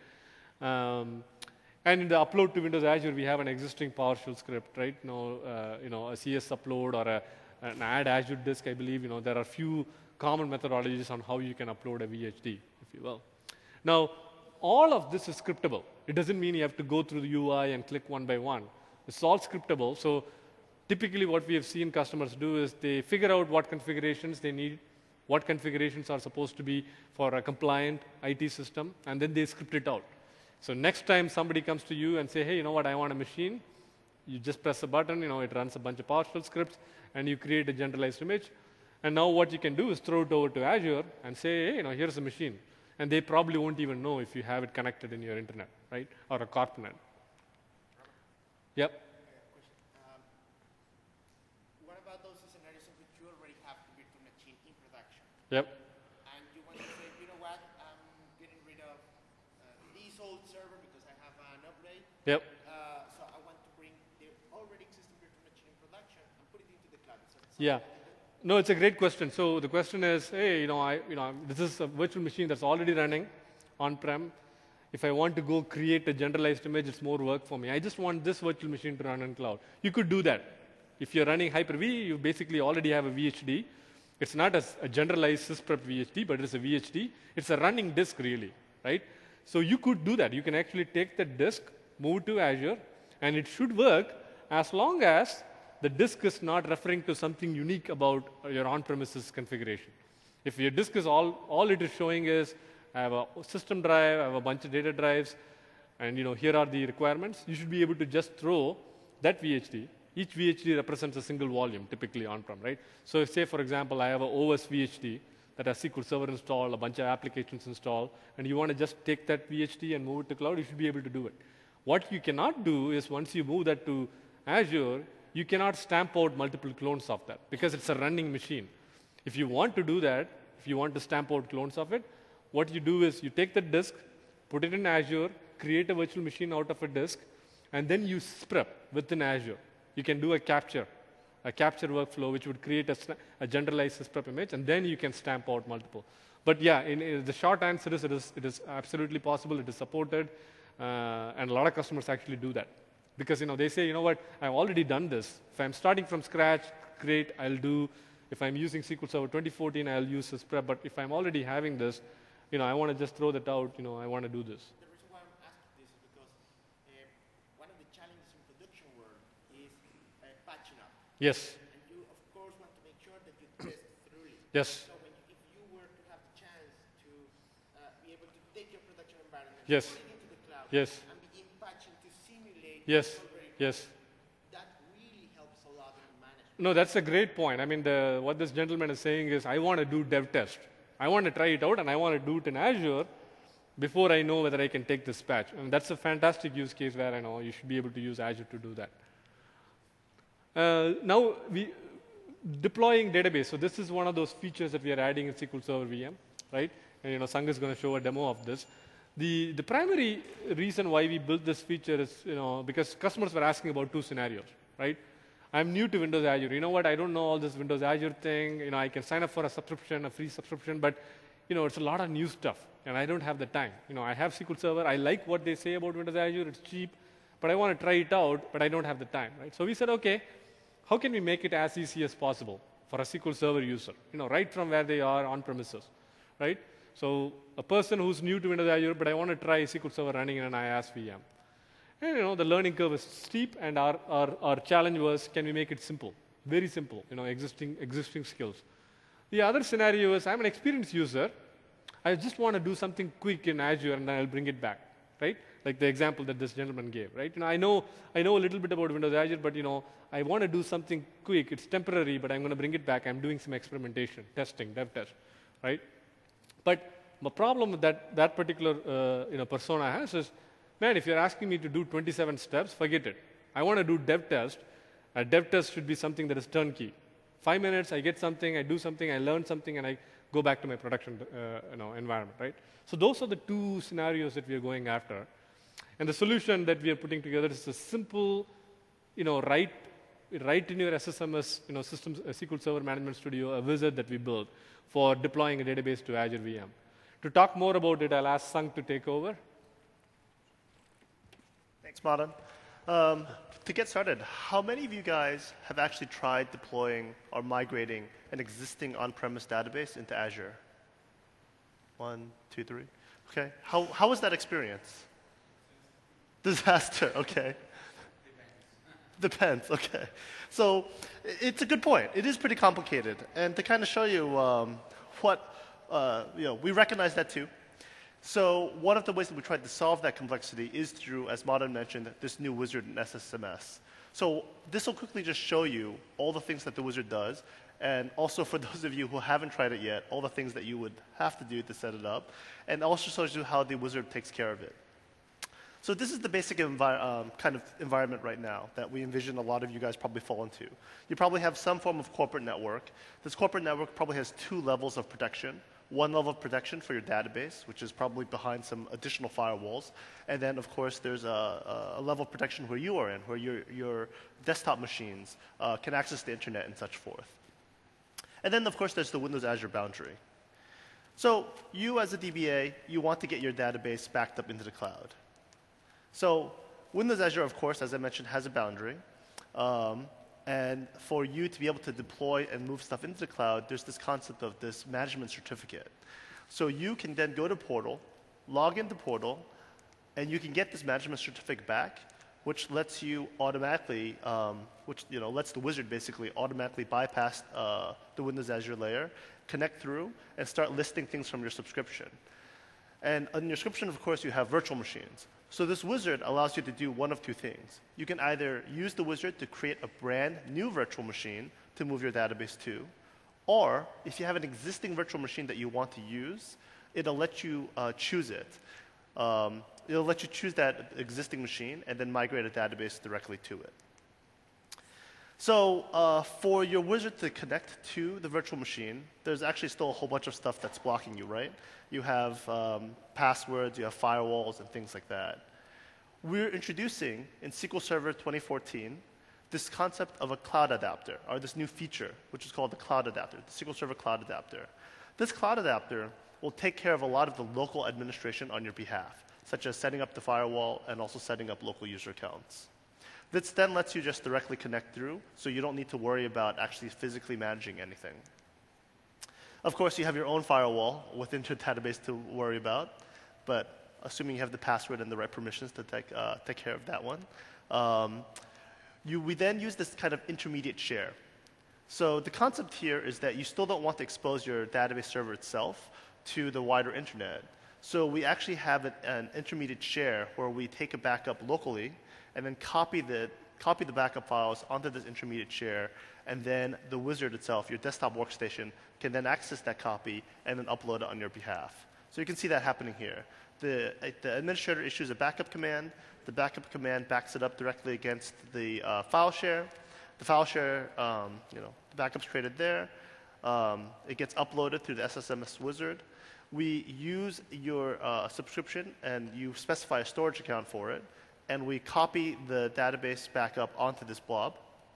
Speaker 2: Um, and in the upload to Windows Azure, we have an existing PowerShell script, right? You know, uh, you know, a C S upload or a, an add Azure disk, I believe. You know, there are a few common methodologies on how you can upload a V H D, if you will. Now, all of this is scriptable. It doesn't mean you have to go through the U I and click one by one. It's all scriptable. So typically what we have seen customers do is they figure out what configurations they need, what configurations are supposed to be for a compliant I T system, and then they script it out. So next time somebody comes to you and say, hey, you know what, I want a machine, you just press a button, you know, it runs a bunch of PowerShell scripts, and you create a generalized image. And now what you can do is throw it over to Azure and say, hey, you know, here's a machine. And they probably won't even know if you have it connected in your internet, right, or a CorpNet. Yep.
Speaker 3: Um, what about those scenarios in which you already have the virtual machine in production?
Speaker 2: Yep.
Speaker 3: And you want to say, you know what, I'm getting rid of uh, this old server because I have an upgrade.
Speaker 2: Yep.
Speaker 3: Uh, so I want to bring the already existing virtual machine in production and put it into the cloud. So
Speaker 2: Yeah. No, it's a great question. So the question is, hey, you know, I, you know, this is a virtual machine that's already running on-prem. If I want to go create a generalized image, it's more work for me. I just want this virtual machine to run in cloud. You could do that. If you're running Hyper-V, you basically already have a V H D. It's not a, a generalized sysprep V H D, but it's a V H D. It's a running disk, really, right? So you could do that. You can actually take that disk, move to Azure, and it should work as long as the disk is not referring to something unique about your on-premises configuration. If your disk is all, all it is showing is, I have a system drive, I have a bunch of data drives, and you know, here are the requirements, you should be able to just throw that V H D. Each V H D represents a single volume, typically on-prem, right? So if, say, for example, I have a O S V H D that has S Q L Server installed, a bunch of applications installed, and you want to just take that V H D and move it to cloud, you should be able to do it. What you cannot do is once you move that to Azure, you cannot stamp out multiple clones of that because it's a running machine. If you want to do that, if you want to stamp out clones of it, what you do is you take the disk, put it in Azure, create a virtual machine out of a disk, and then use Sprep within Azure. You can do a capture, a capture workflow which would create a, a generalized Sprep image, and then you can stamp out multiple. But yeah, in, in the short answer is it, is it is absolutely possible, it is supported, uh, and a lot of customers actually do that. Because you know, they say, you know what, I've already done this. If I'm starting from scratch, great, I'll do. If I'm using S Q L Server twenty fourteen, I'll use this prep. But if I'm already having this, you know, I want to just throw that out. You know, I want to do this.
Speaker 3: The reason why I'm asking this is because uh, one of the challenges in production world is uh, patching up.
Speaker 2: Yes.
Speaker 3: And you, of course, want to make sure that you test thoroughly.
Speaker 2: Yes.
Speaker 3: So when you, if you were to have the chance to uh, be able to take your production environment,
Speaker 2: Yes.
Speaker 3: put it into the cloud,
Speaker 2: Yes.
Speaker 3: and begin patching to simulate
Speaker 2: Yes.
Speaker 3: what's already
Speaker 2: Yes.
Speaker 3: that really helps a lot in management.
Speaker 2: No, that's a great point. I mean, the, what this gentleman is saying is, I want to do dev test. I want to try it out, and I want to do it in Azure before I know whether I can take this patch. And that's a fantastic use case where I know you should be able to use Azure to do that. Uh, now, we deploying database. So this is one of those features that we are adding in S Q L Server V M, right? And you know, Sang is going to show a demo of this. The, the primary reason why we built this feature is, you know, because customers were asking about two scenarios, right? I'm new to Windows Azure. You know what? I don't know all this Windows Azure thing. You know, I can sign up for a subscription, a free subscription, but you know, it's a lot of new stuff, and I don't have the time. You know, I have S Q L Server. I like what they say about Windows Azure. It's cheap, but I want to try it out, but I don't have the time, right? So we said, okay, how can we make it as easy as possible for a S Q L Server user? You know, right from where they are on premises, right? So a person who's new to Windows Azure, but I want to try S Q L Server running in an IaaS V M. And you know, the learning curve is steep, and our, our, our challenge was, can we make it simple? Very simple, you know, existing, existing skills. The other scenario is, I'm an experienced user. I just want to do something quick in Azure, and then I'll bring it back, right? Like the example that this gentleman gave, right? You know, I know, I know a little bit about Windows Azure, but you know, I want to do something quick. It's temporary, but I'm going to bring it back. I'm doing some experimentation, testing, dev test, right? But the problem that that particular uh, you know, persona has is, man, if you're asking me to do twenty-seven steps, forget it. I want to do dev test. A dev test should be something that is turnkey. Five minutes, I get something, I do something, I learn something, and I go back to my production uh, you know, environment, right? So those are the two scenarios that we are going after. And the solution that we are putting together is a simple, you know, write, write in your S S M S, you know, systems, S Q L Server Management Studio, a wizard that we built for deploying a database to Azure V M. To talk more about it, I'll ask Sang to take over.
Speaker 1: Thanks, Madan. Um, to get started, how many of you guys have actually tried deploying or migrating an existing on-premise database into Azure? One, two, three. Okay. How, how was that experience? Disaster, okay. Depends, okay. So it's a good point. It is pretty complicated. And to kind of show you um, what, uh, you know, we recognize that too. So one of the ways that we tried to solve that complexity is through, as Madan mentioned, this new wizard in S S M S. So this will quickly just show you all the things that the wizard does, and also for those of you who haven't tried it yet, all the things that you would have to do to set it up, and also shows you how the wizard takes care of it. So this is the basic envi um, kind of environment right now that we envision a lot of you guys probably fall into. You probably have some form of corporate network. This corporate network probably has two levels of protection. One level of protection for your database, which is probably behind some additional firewalls. And then, of course, there's a, a level of protection where you are in, where your, your desktop machines uh, can access the internet and such forth. And then, of course, there's the Windows Azure boundary. So you, as a D B A, you want to get your database backed up into the cloud. So Windows Azure, of course, as I mentioned, has a boundary. Um, And for you to be able to deploy and move stuff into the cloud, there's this concept of this management certificate. So you can then go to Portal, log into Portal, and you can get this management certificate back, which lets you automatically, um, which you know, lets the wizard basically automatically bypass uh, the Windows Azure layer, connect through, and start listing things from your subscription. And on your subscription, of course, you have virtual machines. So this wizard allows you to do one of two things. You can either use the wizard to create a brand new virtual machine to move your database to, or if you have an existing virtual machine that you want to use, it'll let you uh, choose it. Um, it'll let you choose that existing machine and then migrate a database directly to it. So uh, for your wizard to connect to the virtual machine, there's actually still a whole bunch of stuff that's blocking you, right? You have um, passwords, you have firewalls, and things like that. We're introducing in S Q L Server twenty fourteen this concept of a cloud adapter, or this new feature, which is called the cloud adapter, the S Q L Server cloud adapter. This cloud adapter will take care of a lot of the local administration on your behalf, such as setting up the firewall and also setting up local user accounts. This then lets you just directly connect through, so you don't need to worry about actually physically managing anything. Of course, you have your own firewall within your database to worry about, but assuming you have the password and the right permissions to take, uh, take care of that one. Um, you, we then use this kind of intermediate share. So the concept here is that you still don't want to expose your database server itself to the wider internet. So we actually have an, an intermediate share where we take a backup locally and then copy the, copy the backup files onto this intermediate share, and then the wizard itself, your desktop workstation, can then access that copy and then upload it on your behalf. So you can see that happening here. The, the administrator issues a backup command. The backup command backs it up directly against the uh, file share. The file share, um, you know, the backup's created there. Um, it gets uploaded through the S S M S wizard. We use your uh, subscription, and you specify a storage account for it, and we copy the database backup onto this blob.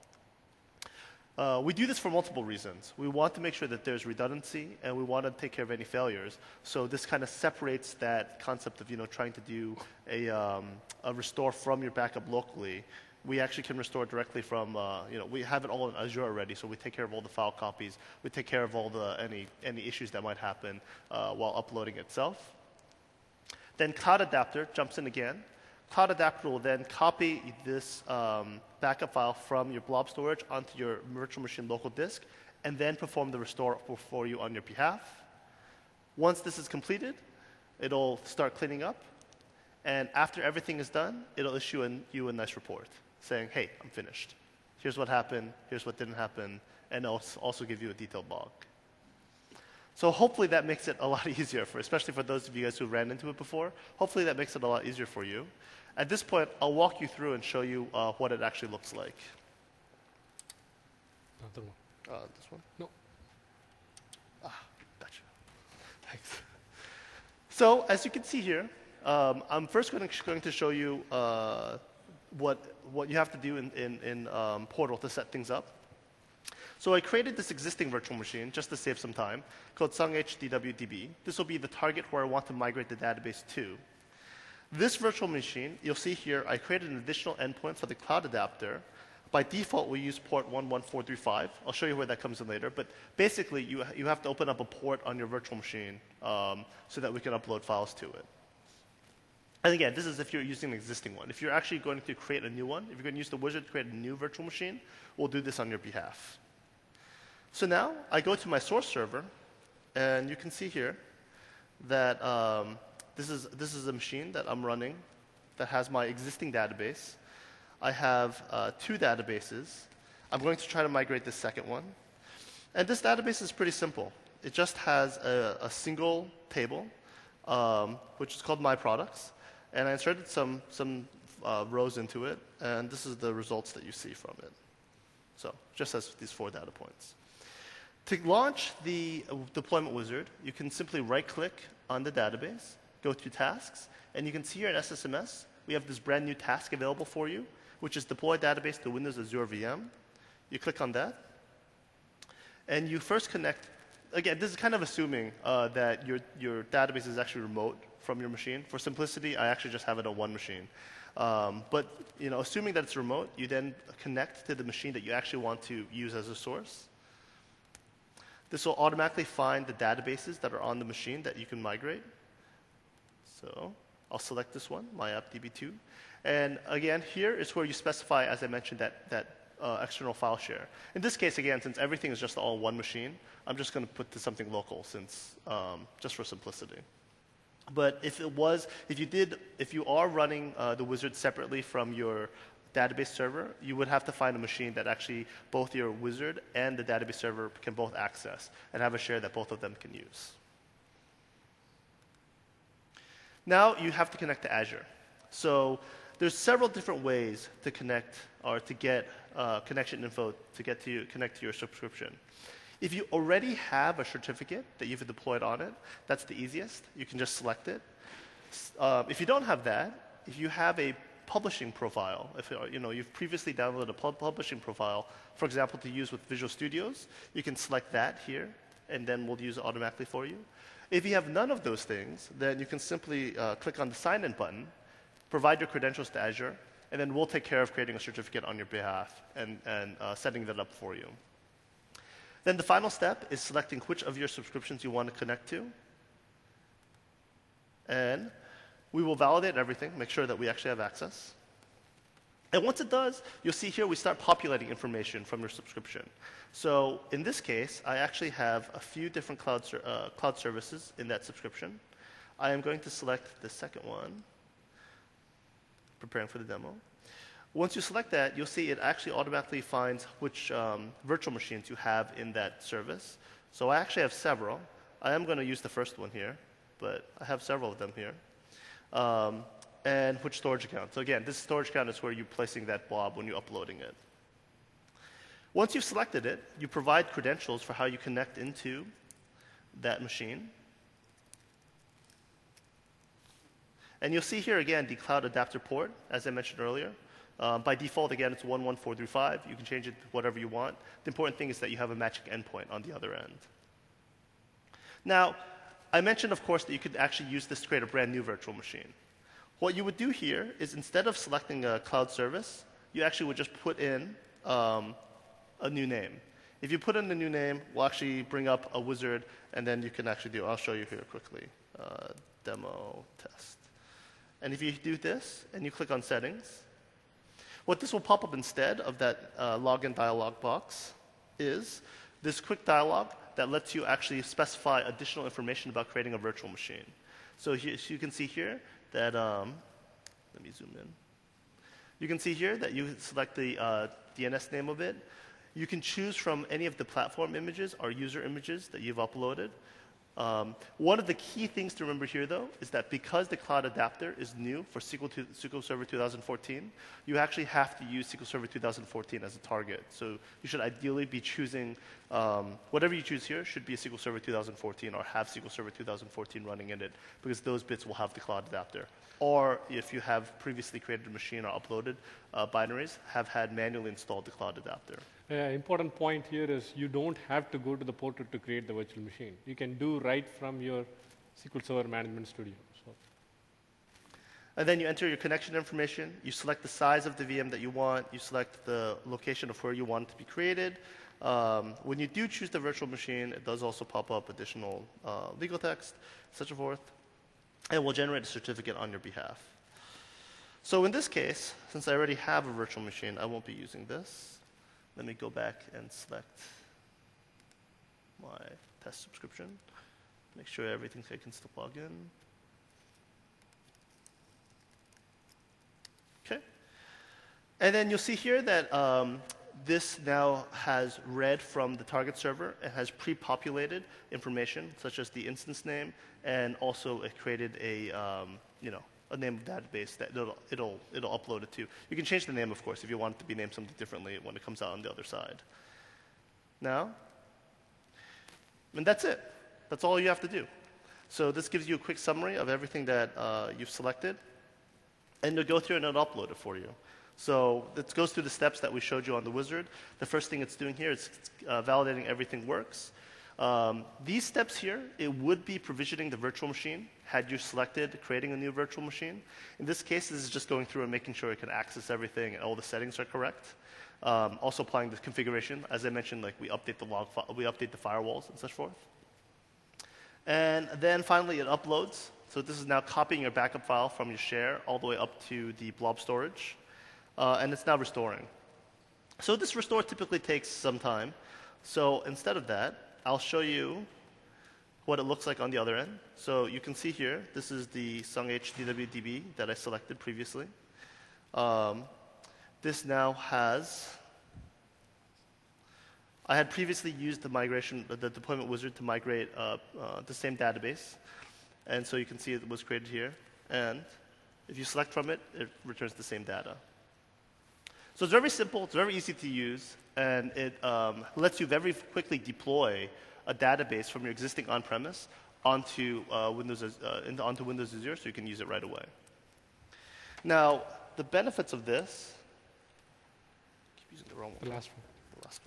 Speaker 1: Uh, we do this for multiple reasons. We want to make sure that there's redundancy, and we want to take care of any failures. So this kind of separates that concept of, you know, trying to do a, um, a restore from your backup locally. We actually can restore directly from, uh, you know, we have it all in Azure already, so we take care of all the file copies. We take care of all the any any issues that might happen uh, while uploading itself. Then Cloud Adapter jumps in again. Cloud Adapter will then copy this um, backup file from your blob storage onto your virtual machine local disk, and then perform the restore for, for you on your behalf. Once this is completed, it'll start cleaning up, and after everything is done, it'll issue an, you a nice report saying, hey, I'm finished. Here's what happened, here's what didn't happen, and it'll also give you a detailed log. So hopefully that makes it a lot easier, for, especially for those of you guys who ran into it before. Hopefully that makes it a lot easier for you. At this point, I'll walk you through and show you uh, what it actually looks like.
Speaker 2: Another one.
Speaker 1: Uh, this one?
Speaker 2: No.
Speaker 1: Ah, gotcha. Thanks. So as you can see here, um, I'm first going to, going to show you uh, what, what you have to do in, in, in um, Portal to set things up. So I created this existing virtual machine, just to save some time, called SungHDWDB. This will be the target where I want to migrate the database to. This virtual machine, you'll see here, I created an additional endpoint for the cloud adapter. By default, we use port one one four three five. I'll show you where that comes in later. But basically, you, you have to open up a port on your virtual machine um, so that we can upload files to it. And again, this is if you're using an existing one. If you're actually going to create a new one, if you're going to use the wizard to create a new virtual machine, we'll do this on your behalf. So now, I go to my source server, and you can see here that um, This is, this is a machine that I'm running that has my existing database. I have uh, two databases. I'm going to try to migrate this second one. And this database is pretty simple. It just has a, a single table, um, which is called My Products. And I inserted some, some uh, rows into it, and this is the results that you see from it. So just has these four data points. To launch the deployment wizard, you can simply right-click on the database, go to tasks, and you can see here in S S M S, we have this brand new task available for you, which is deploy database to Windows Azure V M. You click on that, and you first connect. Again, this is kind of assuming uh, that your, your database is actually remote from your machine. For simplicity, I actually just have it on one machine. Um, but you know, assuming that it's remote, you then connect to the machine that you actually want to use as a source. This will automatically find the databases that are on the machine that you can migrate. So I'll select this one, MyAppDB two. And again, here is where you specify, as I mentioned, that, that uh, external file share. In this case, again, since everything is just all one machine, I'm just going to put to something local, since um, just for simplicity. But if it was, if you did, if you are running uh, the wizard separately from your database server, you would have to find a machine that actually both your wizard and the database server can both access and have a share that both of them can use. Now you have to connect to Azure. So there's several different ways to connect or to get uh, connection info to get to you, connect to your subscription. If you already have a certificate that you've deployed on it, that's the easiest. You can just select it. Uh, if you don't have that, if you have a publishing profile, if you know, you've previously downloaded a pub publishing profile, for example, to use with Visual Studios, you can select that here, and then we'll use it automatically for you. If you have none of those things, then you can simply uh, click on the sign-in button, provide your credentials to Azure, and then we'll take care of creating a certificate on your behalf and, and uh, setting that up for you. Then the final step is selecting which of your subscriptions you want to connect to. And we will validate everything, make sure that we actually have access. And once it does, you'll see here we start populating information from your subscription. So in this case, I actually have a few different cloud, ser uh, cloud services in that subscription. I am going to select the second one, preparing for the demo. Once you select that, you'll see it actually automatically finds which um, virtual machines you have in that service. So I actually have several. I am going to use the first one here, but I have several of them here. Um, and which storage account. So again, this storage account is where you're placing that blob when you're uploading it. Once you've selected it, you provide credentials for how you connect into that machine. And you'll see here again the cloud adapter port, as I mentioned earlier. Um, by default, again, it's one one four three five. You can change it to whatever you want. The important thing is that you have a magic endpoint on the other end. Now, I mentioned, of course, that you could actually use this to create a brand new virtual machine. What you would do here is instead of selecting a cloud service, you actually would just put in um, a new name. If you put in a new name, we'll actually bring up a wizard, and then you can actually do, I'll show you here quickly, uh, demo test. And if you do this, and you click on settings, what this will pop up instead of that uh, login dialog box is this quick dialog that lets you actually specify additional information about creating a virtual machine. So, here, so you can see here that, um, let me zoom in. You can see here that you select the uh, D N S name of it. You can choose from any of the platform images or user images that you've uploaded. Um, one of the key things to remember here, though, is that because the cloud adapter is new for S Q L, to, S Q L Server two thousand fourteen, you actually have to use S Q L Server two thousand fourteen as a target. So you should ideally be choosing, um, whatever you choose here should be a S Q L Server two thousand fourteen or have S Q L Server two thousand fourteen running in it, because those bits will have the cloud adapter. Or if you have previously created a machine or uploaded uh, binaries, have had manually installed the cloud adapter.
Speaker 2: Uh, important point here is you don't have to go to the portal to create the virtual machine. You can do right from your S Q L Server Management Studio. So.
Speaker 1: And then you enter your connection information. You select the size of the V M that you want. You select the location of where you want it to be created. Um, when you do choose the virtual machine, it does also pop up additional uh, legal text, such and forth, and will generate a certificate on your behalf. So in this case, since I already have a virtual machine, I won't be using this. Let me go back and select my test subscription. Make sure everything I can still log in. Okay. And then you'll see here that um, this now has read from the target server. It has pre-populated information, such as the instance name, and also it created a, um, you know, a name of database that it'll, it'll, it'll upload it to. You can change the name, of course, if you want it to be named something differently when it comes out on the other side. Now, and that's it. That's all you have to do. So this gives you a quick summary of everything that uh, you've selected, and it'll go through and it'll upload it for you. So it goes through the steps that we showed you on the wizard. The first thing it's doing here is uh, validating everything works. Um, these steps here, it would be provisioning the virtual machine had you selected creating a new virtual machine. In this case, this is just going through and making sure it can access everything and all the settings are correct. Um, also applying the configuration. As I mentioned, like we update the log, we update the firewalls and such forth. And then finally, it uploads. So this is now copying your backup file from your share all the way up to the blob storage. Uh, and it's now restoring. So this restore typically takes some time. So instead of that, I'll show you what it looks like on the other end. So you can see here, this is the SungH D W D B that I selected previously. Um, this now has, I had previously used the migration, the deployment wizard to migrate uh, uh, the same database. And so you can see it was created here. And If you select from it, it returns the same data. So it's very simple, it's very easy to use, and it um, lets you very quickly deploy a database from your existing on-premise onto, uh, Windows, uh, into, onto Windows Azure so you can use it right away. Now, the benefits of this, I keep using the wrong one.
Speaker 2: The last one.
Speaker 1: The last one.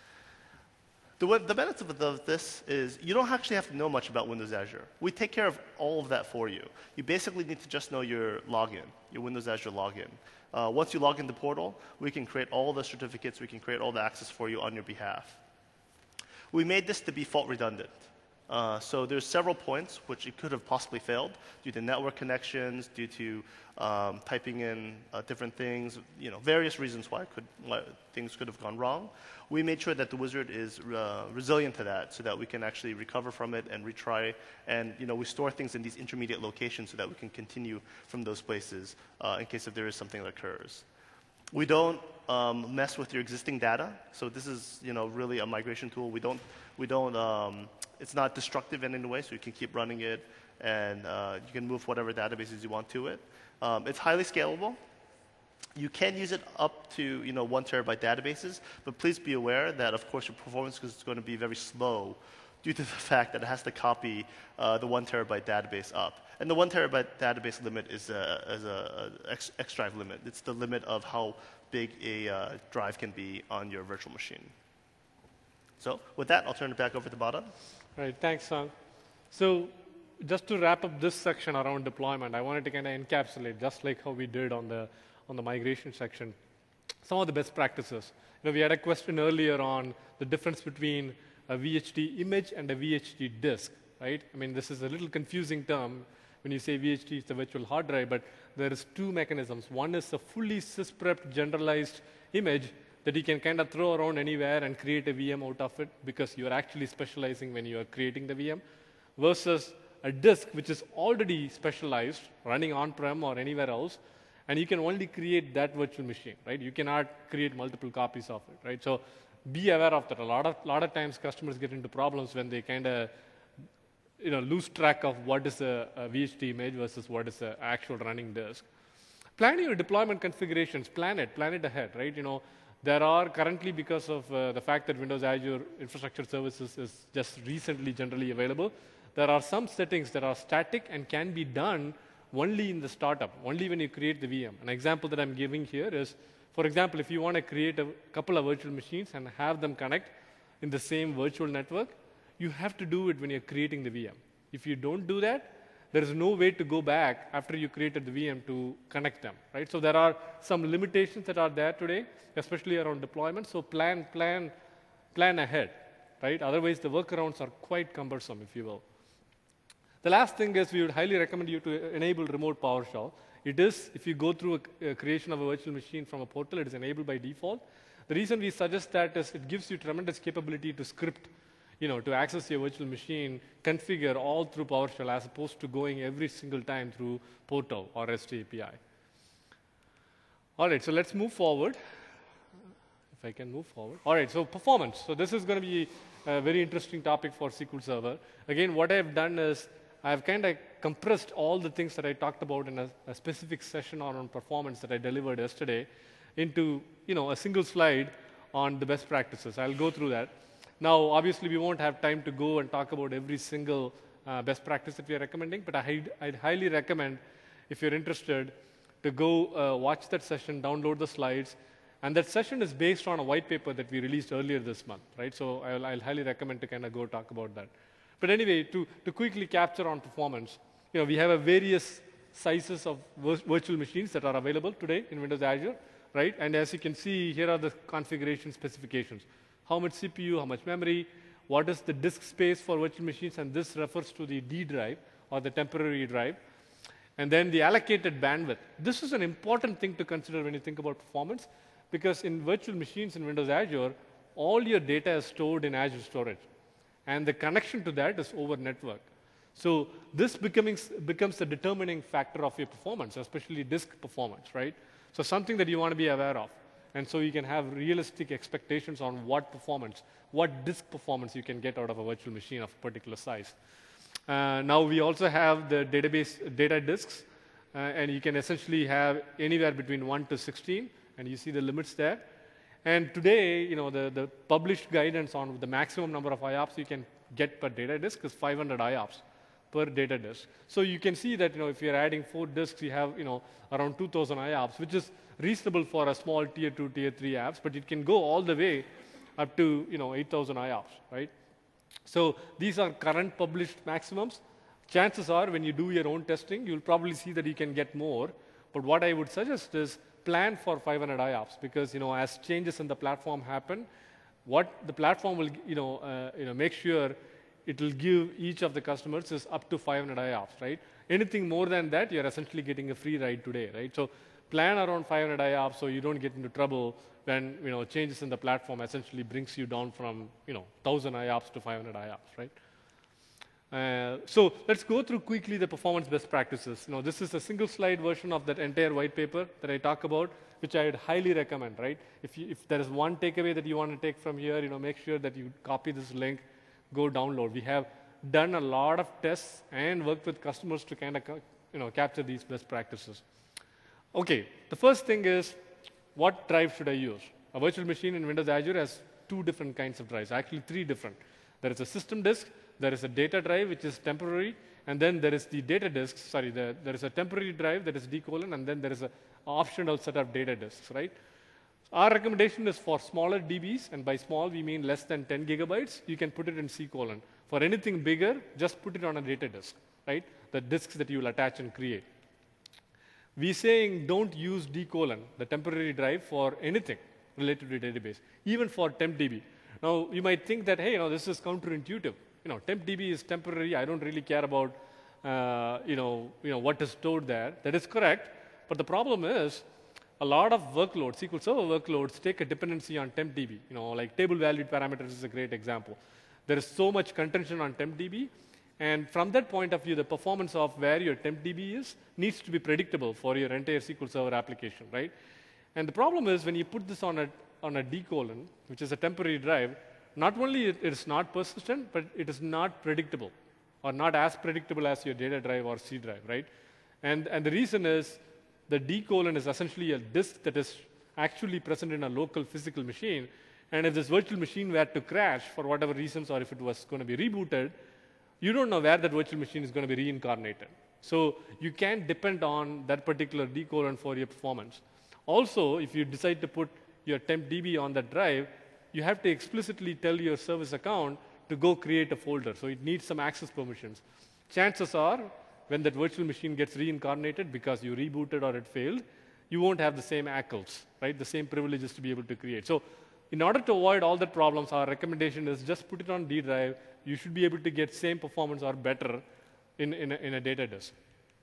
Speaker 1: The, way, the benefits of, of this is you don't actually have to know much about Windows Azure. We take care of all of that for you. You basically need to just know your login, your Windows Azure login. Uh, once you log into Portal, we can create all the certificates, we can create all the access for you on your behalf. We made this to be fault redundant. Uh, so there's several points which it could have possibly failed due to network connections, due to um, typing in uh, different things, you know, various reasons why, it could, why things could have gone wrong. We made sure that the wizard is uh, resilient to that so that we can actually recover from it and retry. And you know, we store things in these intermediate locations so that we can continue from those places uh, in case if there is something that occurs. We don't um, mess with your existing data. So this is, you know, really a migration tool. We don't, we don't, um, it's not destructive in any way, so you can keep running it, and uh, you can move whatever databases you want to it. Um, it's highly scalable. You can use it up to, you know, one terabyte databases, but please be aware that, of course, your performance is going to be very slow due to the fact that it has to copy uh, the one terabyte database up. And the one terabyte database limit is a, is a, a X, X drive limit. It's the limit of how big a uh, drive can be on your virtual machine. So with that, I'll turn it back over to Bada.
Speaker 2: All right, thanks, Sung. So just to wrap up this section around deployment, I wanted to kind of encapsulate, just like how we did on the, on the migration section, some of the best practices. You know, we had a question earlier on the difference between a V H D image and a V H D disk, right? I mean, this is a little confusing term when you say V H D is the virtual hard drive, but there is two mechanisms. One is a fully sysprepped generalized image that you can kind of throw around anywhere and create a V M out of it because you're actually specializing when you are creating the V M, versus a disk which is already specialized, running on-prem or anywhere else, and you can only create that virtual machine, right? You cannot create multiple copies of it, right? So be aware of that. A lot of, lot of times customers get into problems when they kind of you know, lose track of what is a, a V H D image versus what is an actual running disk. Plan your deployment configurations. Plan it. Plan it ahead, right? You know, there are currently, because of uh, the fact that Windows Azure Infrastructure Services is just recently generally available, there are some settings that are static and can be done only in the startup, only when you create the V M. An example that I'm giving here is, for example, if you want to create a couple of virtual machines and have them connect in the same virtual network, you have to do it when you're creating the V M. If you don't do that, there is no way to go back after you created the V M to connect them, right? So there are some limitations that are there today, especially around deployment. So plan, plan, plan ahead, right? Otherwise, the workarounds are quite cumbersome, if you will. The last thing is we would highly recommend you to enable remote PowerShell. It is, if you go through a, a creation of a virtual machine from a portal, it is enabled by default. The reason we suggest that is it gives you tremendous capability to script, you know, to access your virtual machine, configure all through PowerShell as opposed to going every single time through Portal or REST A P I. All right, so let's move forward. If I can move forward. All right, so performance. So this is going to be a very interesting topic for S Q L Server. Again, what I've done is I've kind of compressed all the things that I talked about in a, a specific session on, on performance that I delivered yesterday into, you know, a single slide on the best practices. I'll go through that. Now, obviously, we won't have time to go and talk about every single uh, best practice that we are recommending, but I'd, I'd highly recommend, if you're interested, to go uh, watch that session, download the slides, and that session is based on a white paper that we released earlier this month, right? So I'll, I'll highly recommend to kind of go talk about that. But anyway, to, to quickly capture on performance, you know, we have a various sizes of virtual machines that are available today in Windows Azure, right? And as you can see, here are the configuration specifications. How much C P U, how much memory, what is the disk space for virtual machines, and this refers to the D drive or the temporary drive. And then the allocated bandwidth. This is an important thing to consider when you think about performance, because in virtual machines in Windows Azure, all your data is stored in Azure storage. And the connection to that is over network. So this becomes, becomes the determining factor of your performance, especially disk performance, right? So something that you want to be aware of. And so you can have realistic expectations on what performance, what disk performance you can get out of a virtual machine of a particular size. Uh, now we also have the database data disks. uh, and you can essentially have anywhere between one to sixteen, and you see the limits there. And today, you know, the, the published guidance on the maximum number of I O P S you can get per data disk is five hundred I O P S per data disk. So you can see that, you know, if you're adding four disks, you have, you know, around two thousand I O P S, which is reasonable for a small tier two, tier three apps, but it can go all the way up to, you know, eight thousand I O P S, right? So these are current published maximums. Chances are, when you do your own testing, you'll probably see that you can get more. But what I would suggest is plan for five hundred I O P S, because, you know, as changes in the platform happen, what the platform will, you know, uh, you know, make sure it will give each of the customers is up to five hundred I O P S, right? Anything more than that, you're essentially getting a free ride today, right? So plan around five hundred I O P S so you don't get into trouble when, you know, changes in the platform essentially brings you down from, you know, one thousand I O P S to five hundred I O P S, right? Uh, so let's go through quickly the performance best practices. You know, this is a single slide version of that entire white paper that I talk about, which I would highly recommend, right? If, you, if there is one takeaway that you want to take from here, you know, make sure that you copy this link, go download. We have done a lot of tests and worked with customers to kind of, you know, capture these best practices. Okay, the first thing is, what drive should I use? A virtual machine in Windows Azure has two different kinds of drives, actually three different. There is a system disk, there is a data drive, which is temporary, and then there is the data disk, sorry, the, there is a temporary drive that is D colon, and then there is an optional set of data disks, right? Our recommendation is for smaller D Bs, and by small we mean less than ten gigabytes, you can put it in C colon. For anything bigger, just put it on a data disk, right? The disks that you will attach and create. We're saying don't use D colon, the temporary drive, for anything related to a database, even for temp D B. Now, you might think that, hey, you know, this is counterintuitive. You know, temp D B is temporary. I don't really care about, uh, you know, you know, what is stored there. That is correct. But the problem is, a lot of workloads, S Q L Server workloads, take a dependency on temp D B. You know, like table-valued parameters is a great example. There is so much contention on temp D B. And from that point of view, the performance of where your temp D B is needs to be predictable for your entire S Q L Server application, right? And the problem is, when you put this on a, on a D colon, which is a temporary drive, not only it is not persistent, but it is not predictable, or not as predictable as your data drive or C drive, right? And, and the reason is, the D colon is essentially a disk that is actually present in a local physical machine. And if this virtual machine were to crash for whatever reasons, or if it was going to be rebooted, you don't know where that virtual machine is going to be reincarnated. So you can't depend on that particular D colon for your performance. Also, if you decide to put your temp D B on that drive, you have to explicitly tell your service account to go create a folder. So it needs some access permissions. Chances are, when that virtual machine gets reincarnated because you rebooted or it failed, you won't have the same A C Ls, right? The same privileges to be able to create. So in order to avoid all the problems, our recommendation is just put it on D drive. You should be able to get same performance or better in, in, a, in a data disk.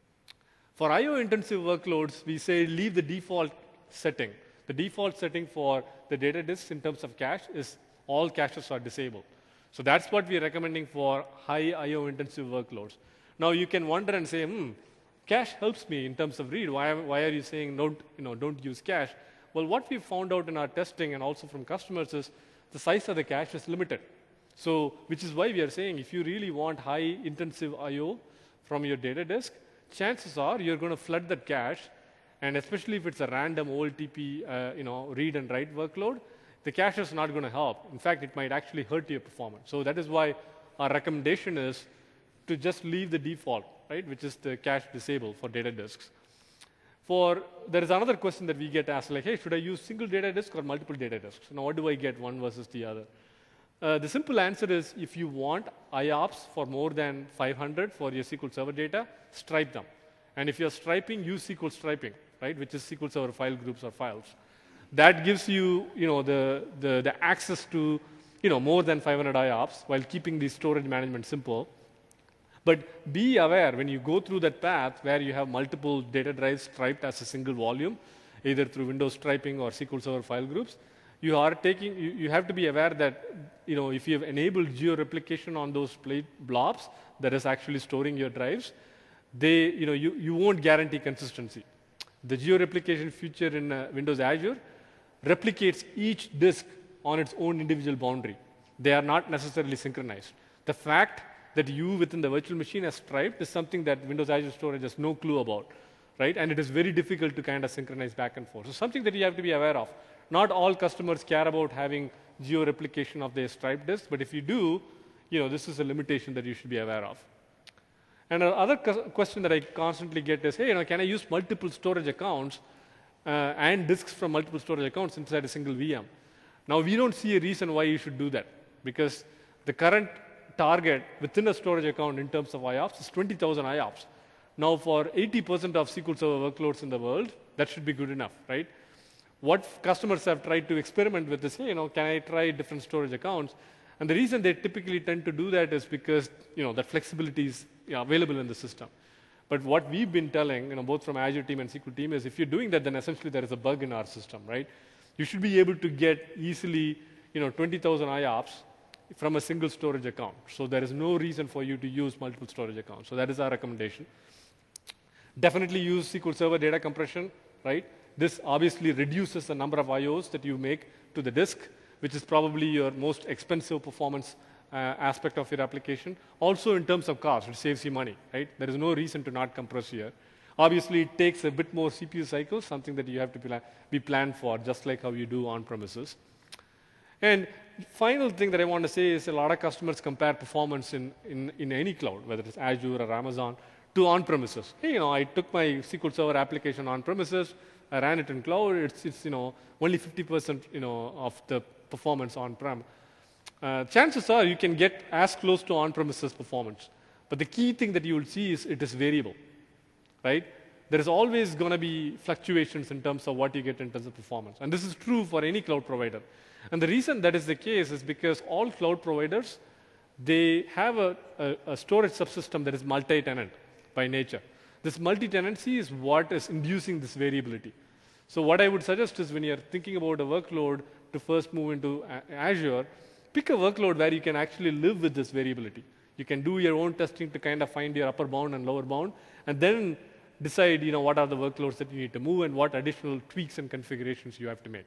Speaker 2: For I O-intensive workloads, we say leave the default setting. The default setting for the data disks in terms of cache is all caches are disabled. So that's what we're recommending for high I O-intensive workloads. Now you can wonder and say, hmm, cache helps me in terms of read. Why, why are you saying don't, you know, don't use cache? Well, what we found out in our testing and also from customers is the size of the cache is limited. So, which is why we are saying if you really want high intensive I O from your data disk, chances are you're going to flood that cache, and especially if it's a random O L T P, uh, you know, read and write workload, the cache is not going to help. In fact, it might actually hurt your performance. So that is why our recommendation is to just leave the default, right, which is the cache disable for data disks. For, there is another question that we get asked, like, hey, should I use single data disk or multiple data disks? Now, what do I get, one versus the other? Uh, the simple answer is, if you want I O P S for more than five hundred for your S Q L Server data, stripe them. And if you're striping, use S Q L striping, right, which is S Q L Server file groups or files. That gives you, you know, the, the, the access to, you know, more than five hundred I O P S while keeping the storage management simple. But be aware, when you go through that path where you have multiple data drives striped as a single volume, either through Windows striping or S Q L Server file groups, you are taking, you, you have to be aware that, you know, if you have enabled geo-replication on those plate blobs that is actually storing your drives, they, you know, you, you won't guarantee consistency. The geo-replication feature in uh, Windows Azure replicates each disk on its own individual boundary. They are not necessarily synchronized. The fact that you within the virtual machine has striped is something that Windows Azure Storage has no clue about. right? And it is very difficult to kind of synchronize back and forth. So something that you have to be aware of. Not all customers care about having geo-replication of their Stripe disk, but if you do, you know, this is a limitation that you should be aware of. And another question that I constantly get is, hey, you know, can I use multiple storage accounts uh, and disks from multiple storage accounts inside a single V M? Now, we don't see a reason why you should do that, because the current target within a storage account in terms of I O P S is twenty thousand I O P S. Now, for eighty percent of S Q L Server workloads in the world, that should be good enough, right? What customers have tried to experiment with is, hey, you know, can I try different storage accounts? And the reason they typically tend to do that is because, you know, that flexibility is you know, available in the system. But what we've been telling, you know, both from Azure team and S Q L team is if you're doing that, then essentially there is a bug in our system, right? You should be able to get easily, you know, twenty thousand I O P S from a single storage account. So there is no reason for you to use multiple storage accounts. So that is our recommendation. Definitely use S Q L Server data compression, right? This obviously reduces the number of I Os that you make to the disk, which is probably your most expensive performance uh, aspect of your application. Also in terms of cost, it saves you money, right? There is no reason to not compress here. Obviously, it takes a bit more C P U cycles, something that you have to pla be planned for, just like how you do on-premises. And final thing that I want to say is a lot of customers compare performance in, in, in any cloud, whether it's Azure or Amazon, to on-premises. Hey, you know, I took my S Q L Server application on-premises, I ran it in cloud, it's, it's you know, only fifty percent you know, of the performance on-prem. Uh, chances are you can get as close to on-premises performance. But the key thing that you will see is it is variable, right? There is always going to be fluctuations in terms of what you get in terms of performance. And this is true for any cloud provider. And the reason that is the case is because all cloud providers, they have a, a, a storage subsystem that is multi-tenant by nature. This multi-tenancy is what is inducing this variability. So what I would suggest is when you're thinking about a workload to first move into Azure, pick a workload where you can actually live with this variability. You can do your own testing to kind of find your upper bound and lower bound, and then decide you know, what are the workloads that you need to move and what additional tweaks and configurations you have to make.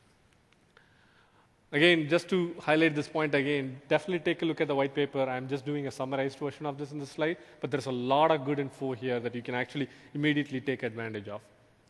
Speaker 2: Again, just to highlight this point again, definitely take a look at the white paper. I'm just doing a summarized version of this in the slide, but there's a lot of good info here that you can actually immediately take advantage of.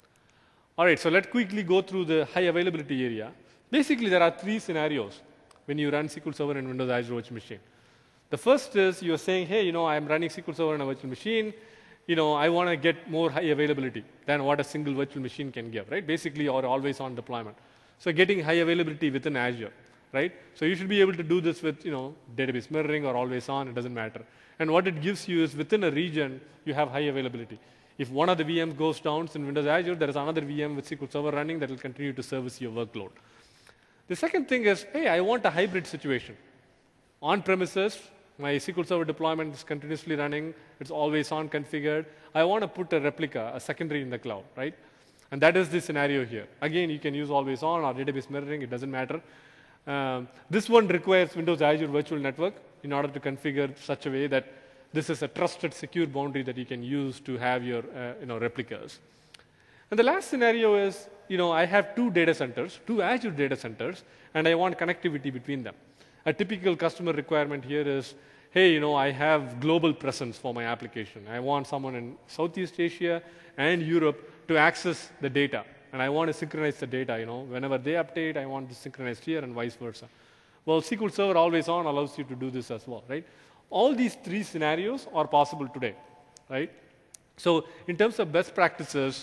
Speaker 2: All right, so let's quickly go through the high availability area. Basically, there are three scenarios when you run S Q L Server in Windows Azure Virtual Machine. The first is you're saying, hey, you know, I'm running S Q L Server in a virtual machine. You know, I want to get more high availability than what a single virtual machine can give, right? Basically, or always-on deployment. So getting high availability within Azure, right? So you should be able to do this with, you know, database mirroring or always-on. It doesn't matter. And what it gives you is within a region, you have high availability. If one of the V Ms goes down in Windows Azure, there is another V M with S Q L Server running that will continue to service your workload. The second thing is, hey, I want a hybrid situation. On-premises, my S Q L Server deployment is continuously running. It's always on configured. I want to put a replica, a secondary in the cloud, right? And that is the scenario here. Again, you can use always on or database mirroring. It doesn't matter. Um, this one requires Windows Azure Virtual Network in order to configure such a way that this is a trusted, secure boundary that you can use to have your uh, you know, replicas. And the last scenario is, you know, I have two data centers, two Azure data centers, and I want connectivity between them. A typical customer requirement here is, hey, you know, I have global presence for my application. I want someone in Southeast Asia and Europe to access the data, and I want to synchronize the data. You know, whenever they update, I want to synchronize here and vice versa. Well, S Q L Server always on allows you to do this as well, right? All these three scenarios are possible today, right? So in terms of best practices,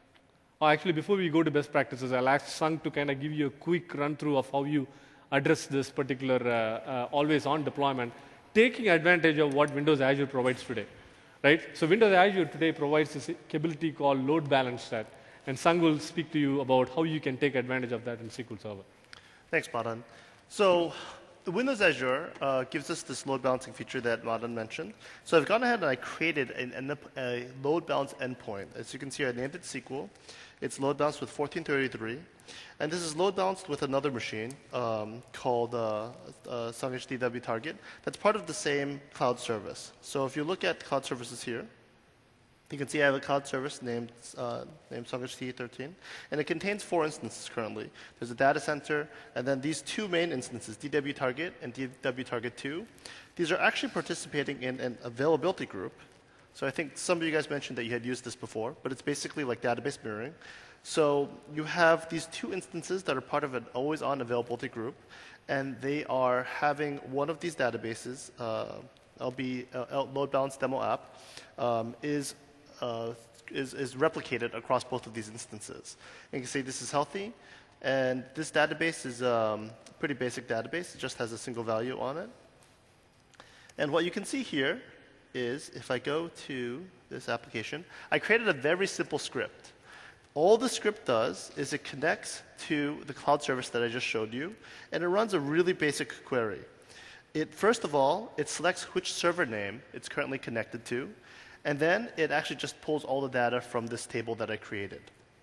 Speaker 2: or actually before we go to best practices, I'll ask Sung to kind of give you a quick run through of how you address this particular uh, uh, always-on deployment, taking advantage of what Windows Azure provides today, right? So Windows Azure today provides this capability called load balance set, and Sung will speak to you about how you can take advantage of that in S Q L Server.
Speaker 1: Thanks, Madan. So the Windows Azure uh, gives us this load balancing feature that Madan mentioned. So I've gone ahead and I created an, an, a load balance endpoint. As you can see, I named it S Q L. It's load balanced with fourteen thirty-three. And this is load balanced with another machine um, called uh, uh, SungHD Target. That's part of the same cloud service. So if you look at cloud services here, you can see I have a cloud service named, uh, named SungHD thirteen, and it contains four instances currently. There's a data center, and then these two main instances, D W Target and D W Target two. These are actually participating in an availability group. So I think some of you guys mentioned that you had used this before, but it's basically like database mirroring. So you have these two instances that are part of an always-on availability group, and they are having one of these databases, uh, L B uh, load balance demo app, um, is, uh, is is replicated across both of these instances. And you can see this is healthy, and this database is um, a pretty basic database. It just has a single value on it. And what you can see here is, if I go to this application, I created a very simple script. All the script does is it connects to the cloud service that I just showed you, and it runs a really basic query. It, first of all, it selects which server name it's currently connected to, and then it actually just pulls all the data from this table that I created.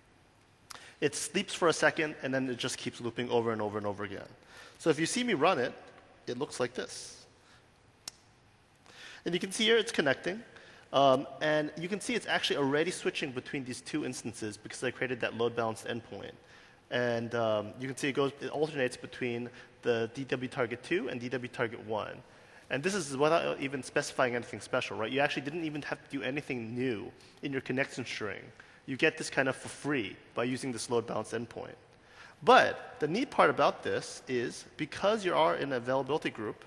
Speaker 1: It sleeps for a second, and then it just keeps looping over and over and over again. So if you see me run it, it looks like this. And you can see here it's connecting. Um, and you can see it's actually already switching between these two instances because I created that load balanced endpoint. And um, you can see it goes, it alternates between the D W target two and D W target one. And this is without even specifying anything special, right? You actually didn't even have to do anything new in your connection string. You get this kind of for free by using this load balanced endpoint. But the neat part about this is because you are in an availability group,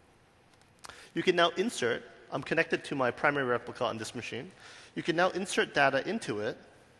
Speaker 1: you can now insert. I'm connected to my primary replica on this machine. You can now insert data into it.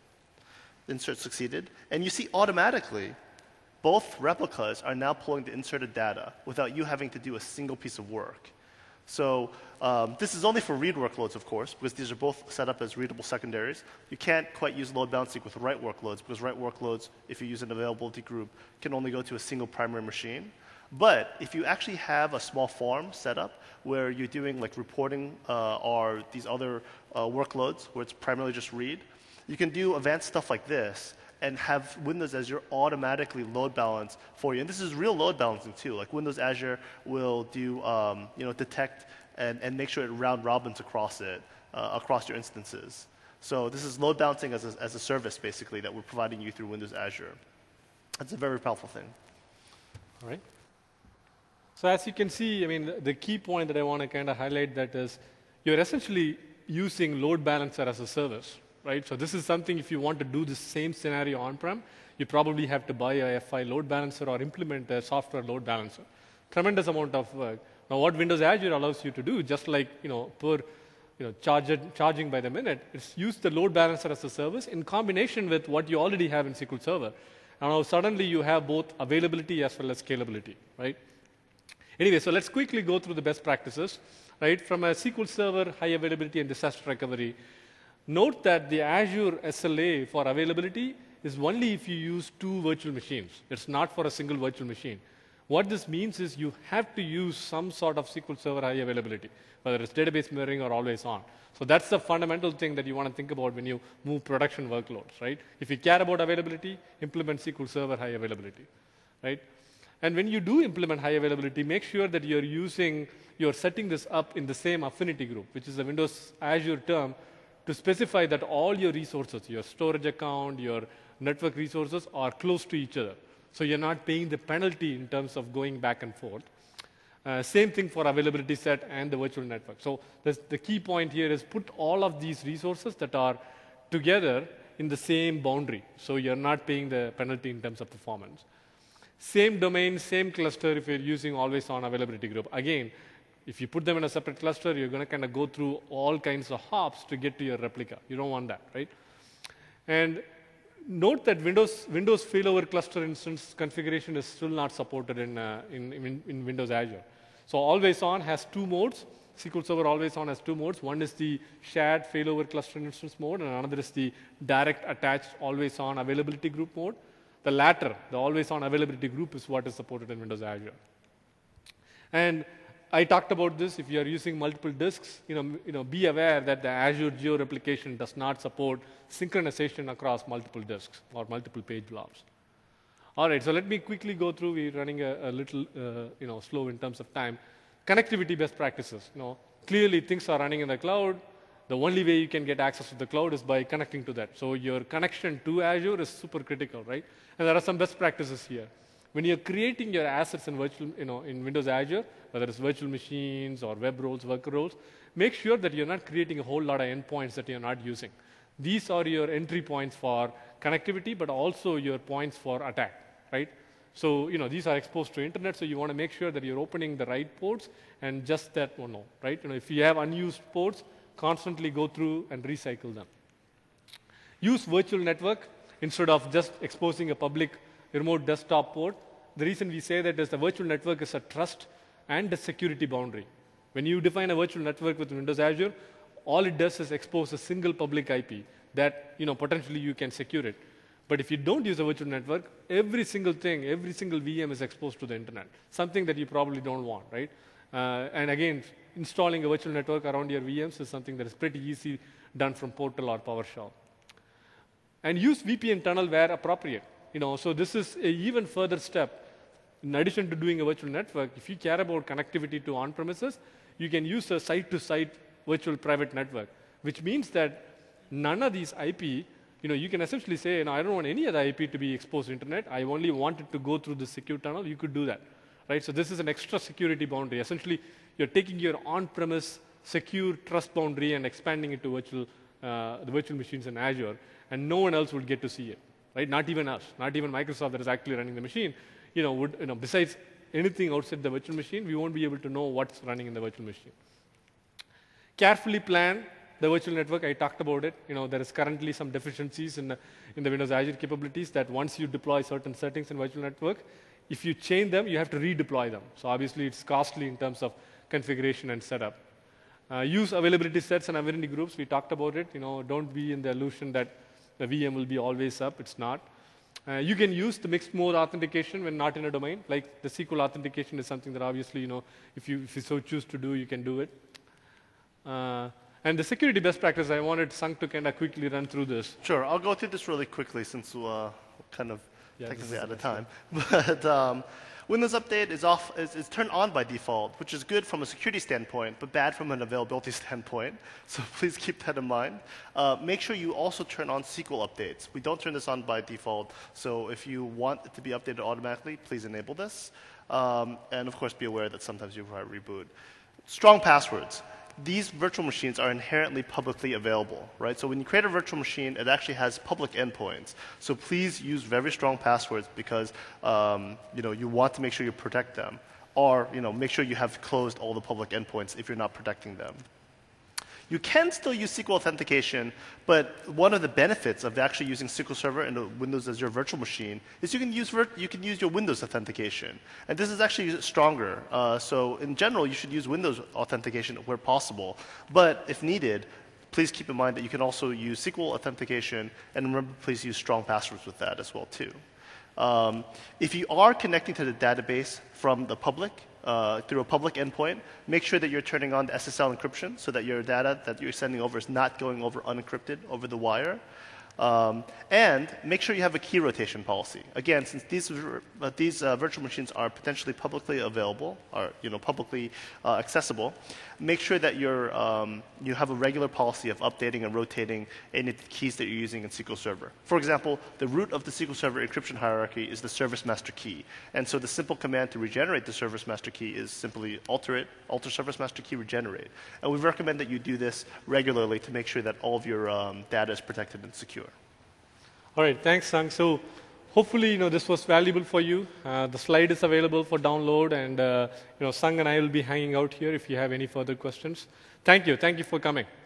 Speaker 1: Insert succeeded. And you see automatically both replicas are now pulling the inserted data without you having to do a single piece of work. So um, this is only for read workloads, of course, because these are both set up as readable secondaries. You can't quite use load balancing with write workloads, because write workloads, if you use an availability group, can only go to a single primary machine. But if you actually have a small farm set up where you're doing like reporting uh, or these other uh, workloads where it's primarily just read, you can do advanced stuff like this and have Windows Azure automatically load balance for you. And this is real load balancing too. Like Windows Azure will do, um, you know, detect and, and make sure it round robins across it, uh, across your instances. So this is load balancing as a, as a service basically that we're providing you through Windows Azure. That's a very powerful thing.
Speaker 2: All right. So as you can see, I mean, the, the key point that I want to kind of highlight that is you're essentially using load balancer as a service, right? So this is something if you want to do the same scenario on-prem, you probably have to buy a F I load balancer or implement a software load balancer. Tremendous amount of work. Now what Windows Azure allows you to do, just like, you know, per you know, charge it, charging by the minute, is use the load balancer as a service in combination with what you already have in S Q L Server. And now suddenly you have both availability as well as scalability, right? Anyway, so let's quickly go through the best practices, right? From a S Q L Server, high availability and disaster recovery. Note that the Azure S L A for availability is only if you use two virtual machines. It's not for a single virtual machine. What this means is you have to use some sort of S Q L Server high availability, whether it's database mirroring or always on. So that's the fundamental thing that you want to think about when you move production workloads, right? If you care about availability, implement S Q L Server high availability, right? And when you do implement high availability, make sure that you're using, you're setting this up in the same affinity group, which is a Windows Azure term, to specify that all your resources, your storage account, your network resources are close to each other. So you're not paying the penalty in terms of going back and forth. Uh, same thing for availability set and the virtual network. So the key point here is put all of these resources that are together in the same boundary. So you're not paying the penalty in terms of performance. Same domain, same cluster if you're using always on availability group. Again, if you put them in a separate cluster, you're going to kind of go through all kinds of hops to get to your replica. You don't want that, right? And note that Windows, Windows failover cluster instance configuration is still not supported in, uh, in, in, in Windows Azure. So always on has two modes. S Q L Server always on has two modes. One is the shared failover cluster instance mode, and another is the direct attached always on availability group mode. The latter, the always-on availability group, is what is supported in Windows Azure. And I talked about this. If you are using multiple disks, you know, you know, be aware that the Azure geo-replication does not support synchronization across multiple disks or multiple page blobs. All right, so let me quickly go through. We're running a, a little, uh, you know, slow in terms of time. Connectivity best practices. You know, clearly, things are running in the cloud. The only way you can get access to the cloud is by connecting to that. So your connection to Azure is super critical, right? And there are some best practices here. when you're creating your assets in virtual, you know, in Windows Azure, whether it's virtual machines or web roles, worker roles, make sure that you're not creating a whole lot of endpoints that you're not using. These are your entry points for connectivity, but also your points for attack, right? So, you know, these are exposed to internet, so you want to make sure that you're opening the right ports and just that one, no, right? You know, if you have unused ports, constantly go through and recycle them. Use virtual network instead of just exposing a public remote desktop port. The reason we say that is the virtual network is a trust and a security boundary. When you define a virtual network with Windows Azure, all it does is expose a single public I P that, you know, potentially you can secure it. But if you don't use a virtual network, every single thing, every single V M is exposed to the internet, something that you probably don't want, right? Uh, and again, installing a virtual network around your V Ms is something that is pretty easy done from Portal or PowerShell. And use V P N tunnel where appropriate. You know, so this is an even further step. In addition to doing a virtual network, if you care about connectivity to on-premises, you can use a site-to-site virtual private network, which means that none of these I P, you know, you can essentially say, you know, I don't want any other I P to be exposed to internet. I only want it to go through the secure tunnel. You could do that, right? So this is an extra security boundary. Essentially, you're taking your on-premise secure trust boundary and expanding it to virtual, uh, the virtual machines in Azure, and no one else would get to see it, right? Not even us, not even Microsoft that is actually running the machine. You know, would, you know, besides anything outside the virtual machine, we won't be able to know what's running in the virtual machine. Carefully plan the virtual network. I talked about it. You know, there is currently some deficiencies in the, in the Windows Azure capabilities that once you deploy certain settings in virtual network, if you change them, you have to redeploy them. So obviously, it's costly in terms of configuration and setup. Uh, use availability sets and availability groups. We talked about it. You know, don't be in the illusion that the V M will be always up. It's not. Uh, you can use the mixed mode authentication when not in a domain. Like the S Q L authentication is something that obviously, you know, if you, if you so choose to do, you can do it. Uh, and the security best practice, I wanted Sung to kind of quickly run through this.
Speaker 1: Sure, I'll go through this really quickly since uh, we're kind of
Speaker 2: Yeah,
Speaker 1: technically out of time. But um, Windows Update is, off, is, is turned on by default, which is good from a security standpoint, but bad from an availability standpoint. So please keep that in mind. Uh, make sure you also turn on S Q L updates. We don't turn this on by default, so if you want it to be updated automatically, please enable this. Um, and of course, be aware that sometimes you require reboot. Strong passwords. These virtual machines are inherently publicly available, right? So when you create a virtual machine, it actually has public endpoints. So please use very strong passwords because um, you know, you want to make sure you protect them. Or you know, make sure you have closed all the public endpoints if you're not protecting them. You can still use S Q L authentication, but one of the benefits of actually using S Q L Server in a Windows Azure virtual machine is you can use, you can use your Windows authentication. And this is actually stronger. Uh, so in general, you should use Windows authentication where possible. But if needed, please keep in mind that you can also use S Q L authentication, and remember, please use strong passwords with that as well too. Um, if you are connecting to the database from the public, Uh, through a public endpoint, make sure that you're turning on the S S L encryption so that your data that you're sending over is not going over unencrypted over the wire. Um, and make sure you have a key rotation policy. Again, since these, uh, these uh, virtual machines are potentially publicly available, or you know, publicly uh, accessible, make sure that you're, um, you have a regular policy of updating and rotating any keys that you're using in S Q L Server. For example, the root of the S Q L Server encryption hierarchy is the service master key. And so the simple command to regenerate the service master key is simply alter it, alter service master key, regenerate. And we recommend that you do this regularly to make sure that all of your um, data is protected and secure.
Speaker 2: All right, thanks, Sung. So hopefully, you know, this was valuable for you. Uh, the slide is available for download, and uh, you know, Sung and I will be hanging out here if you have any further questions. Thank you. Thank you for coming.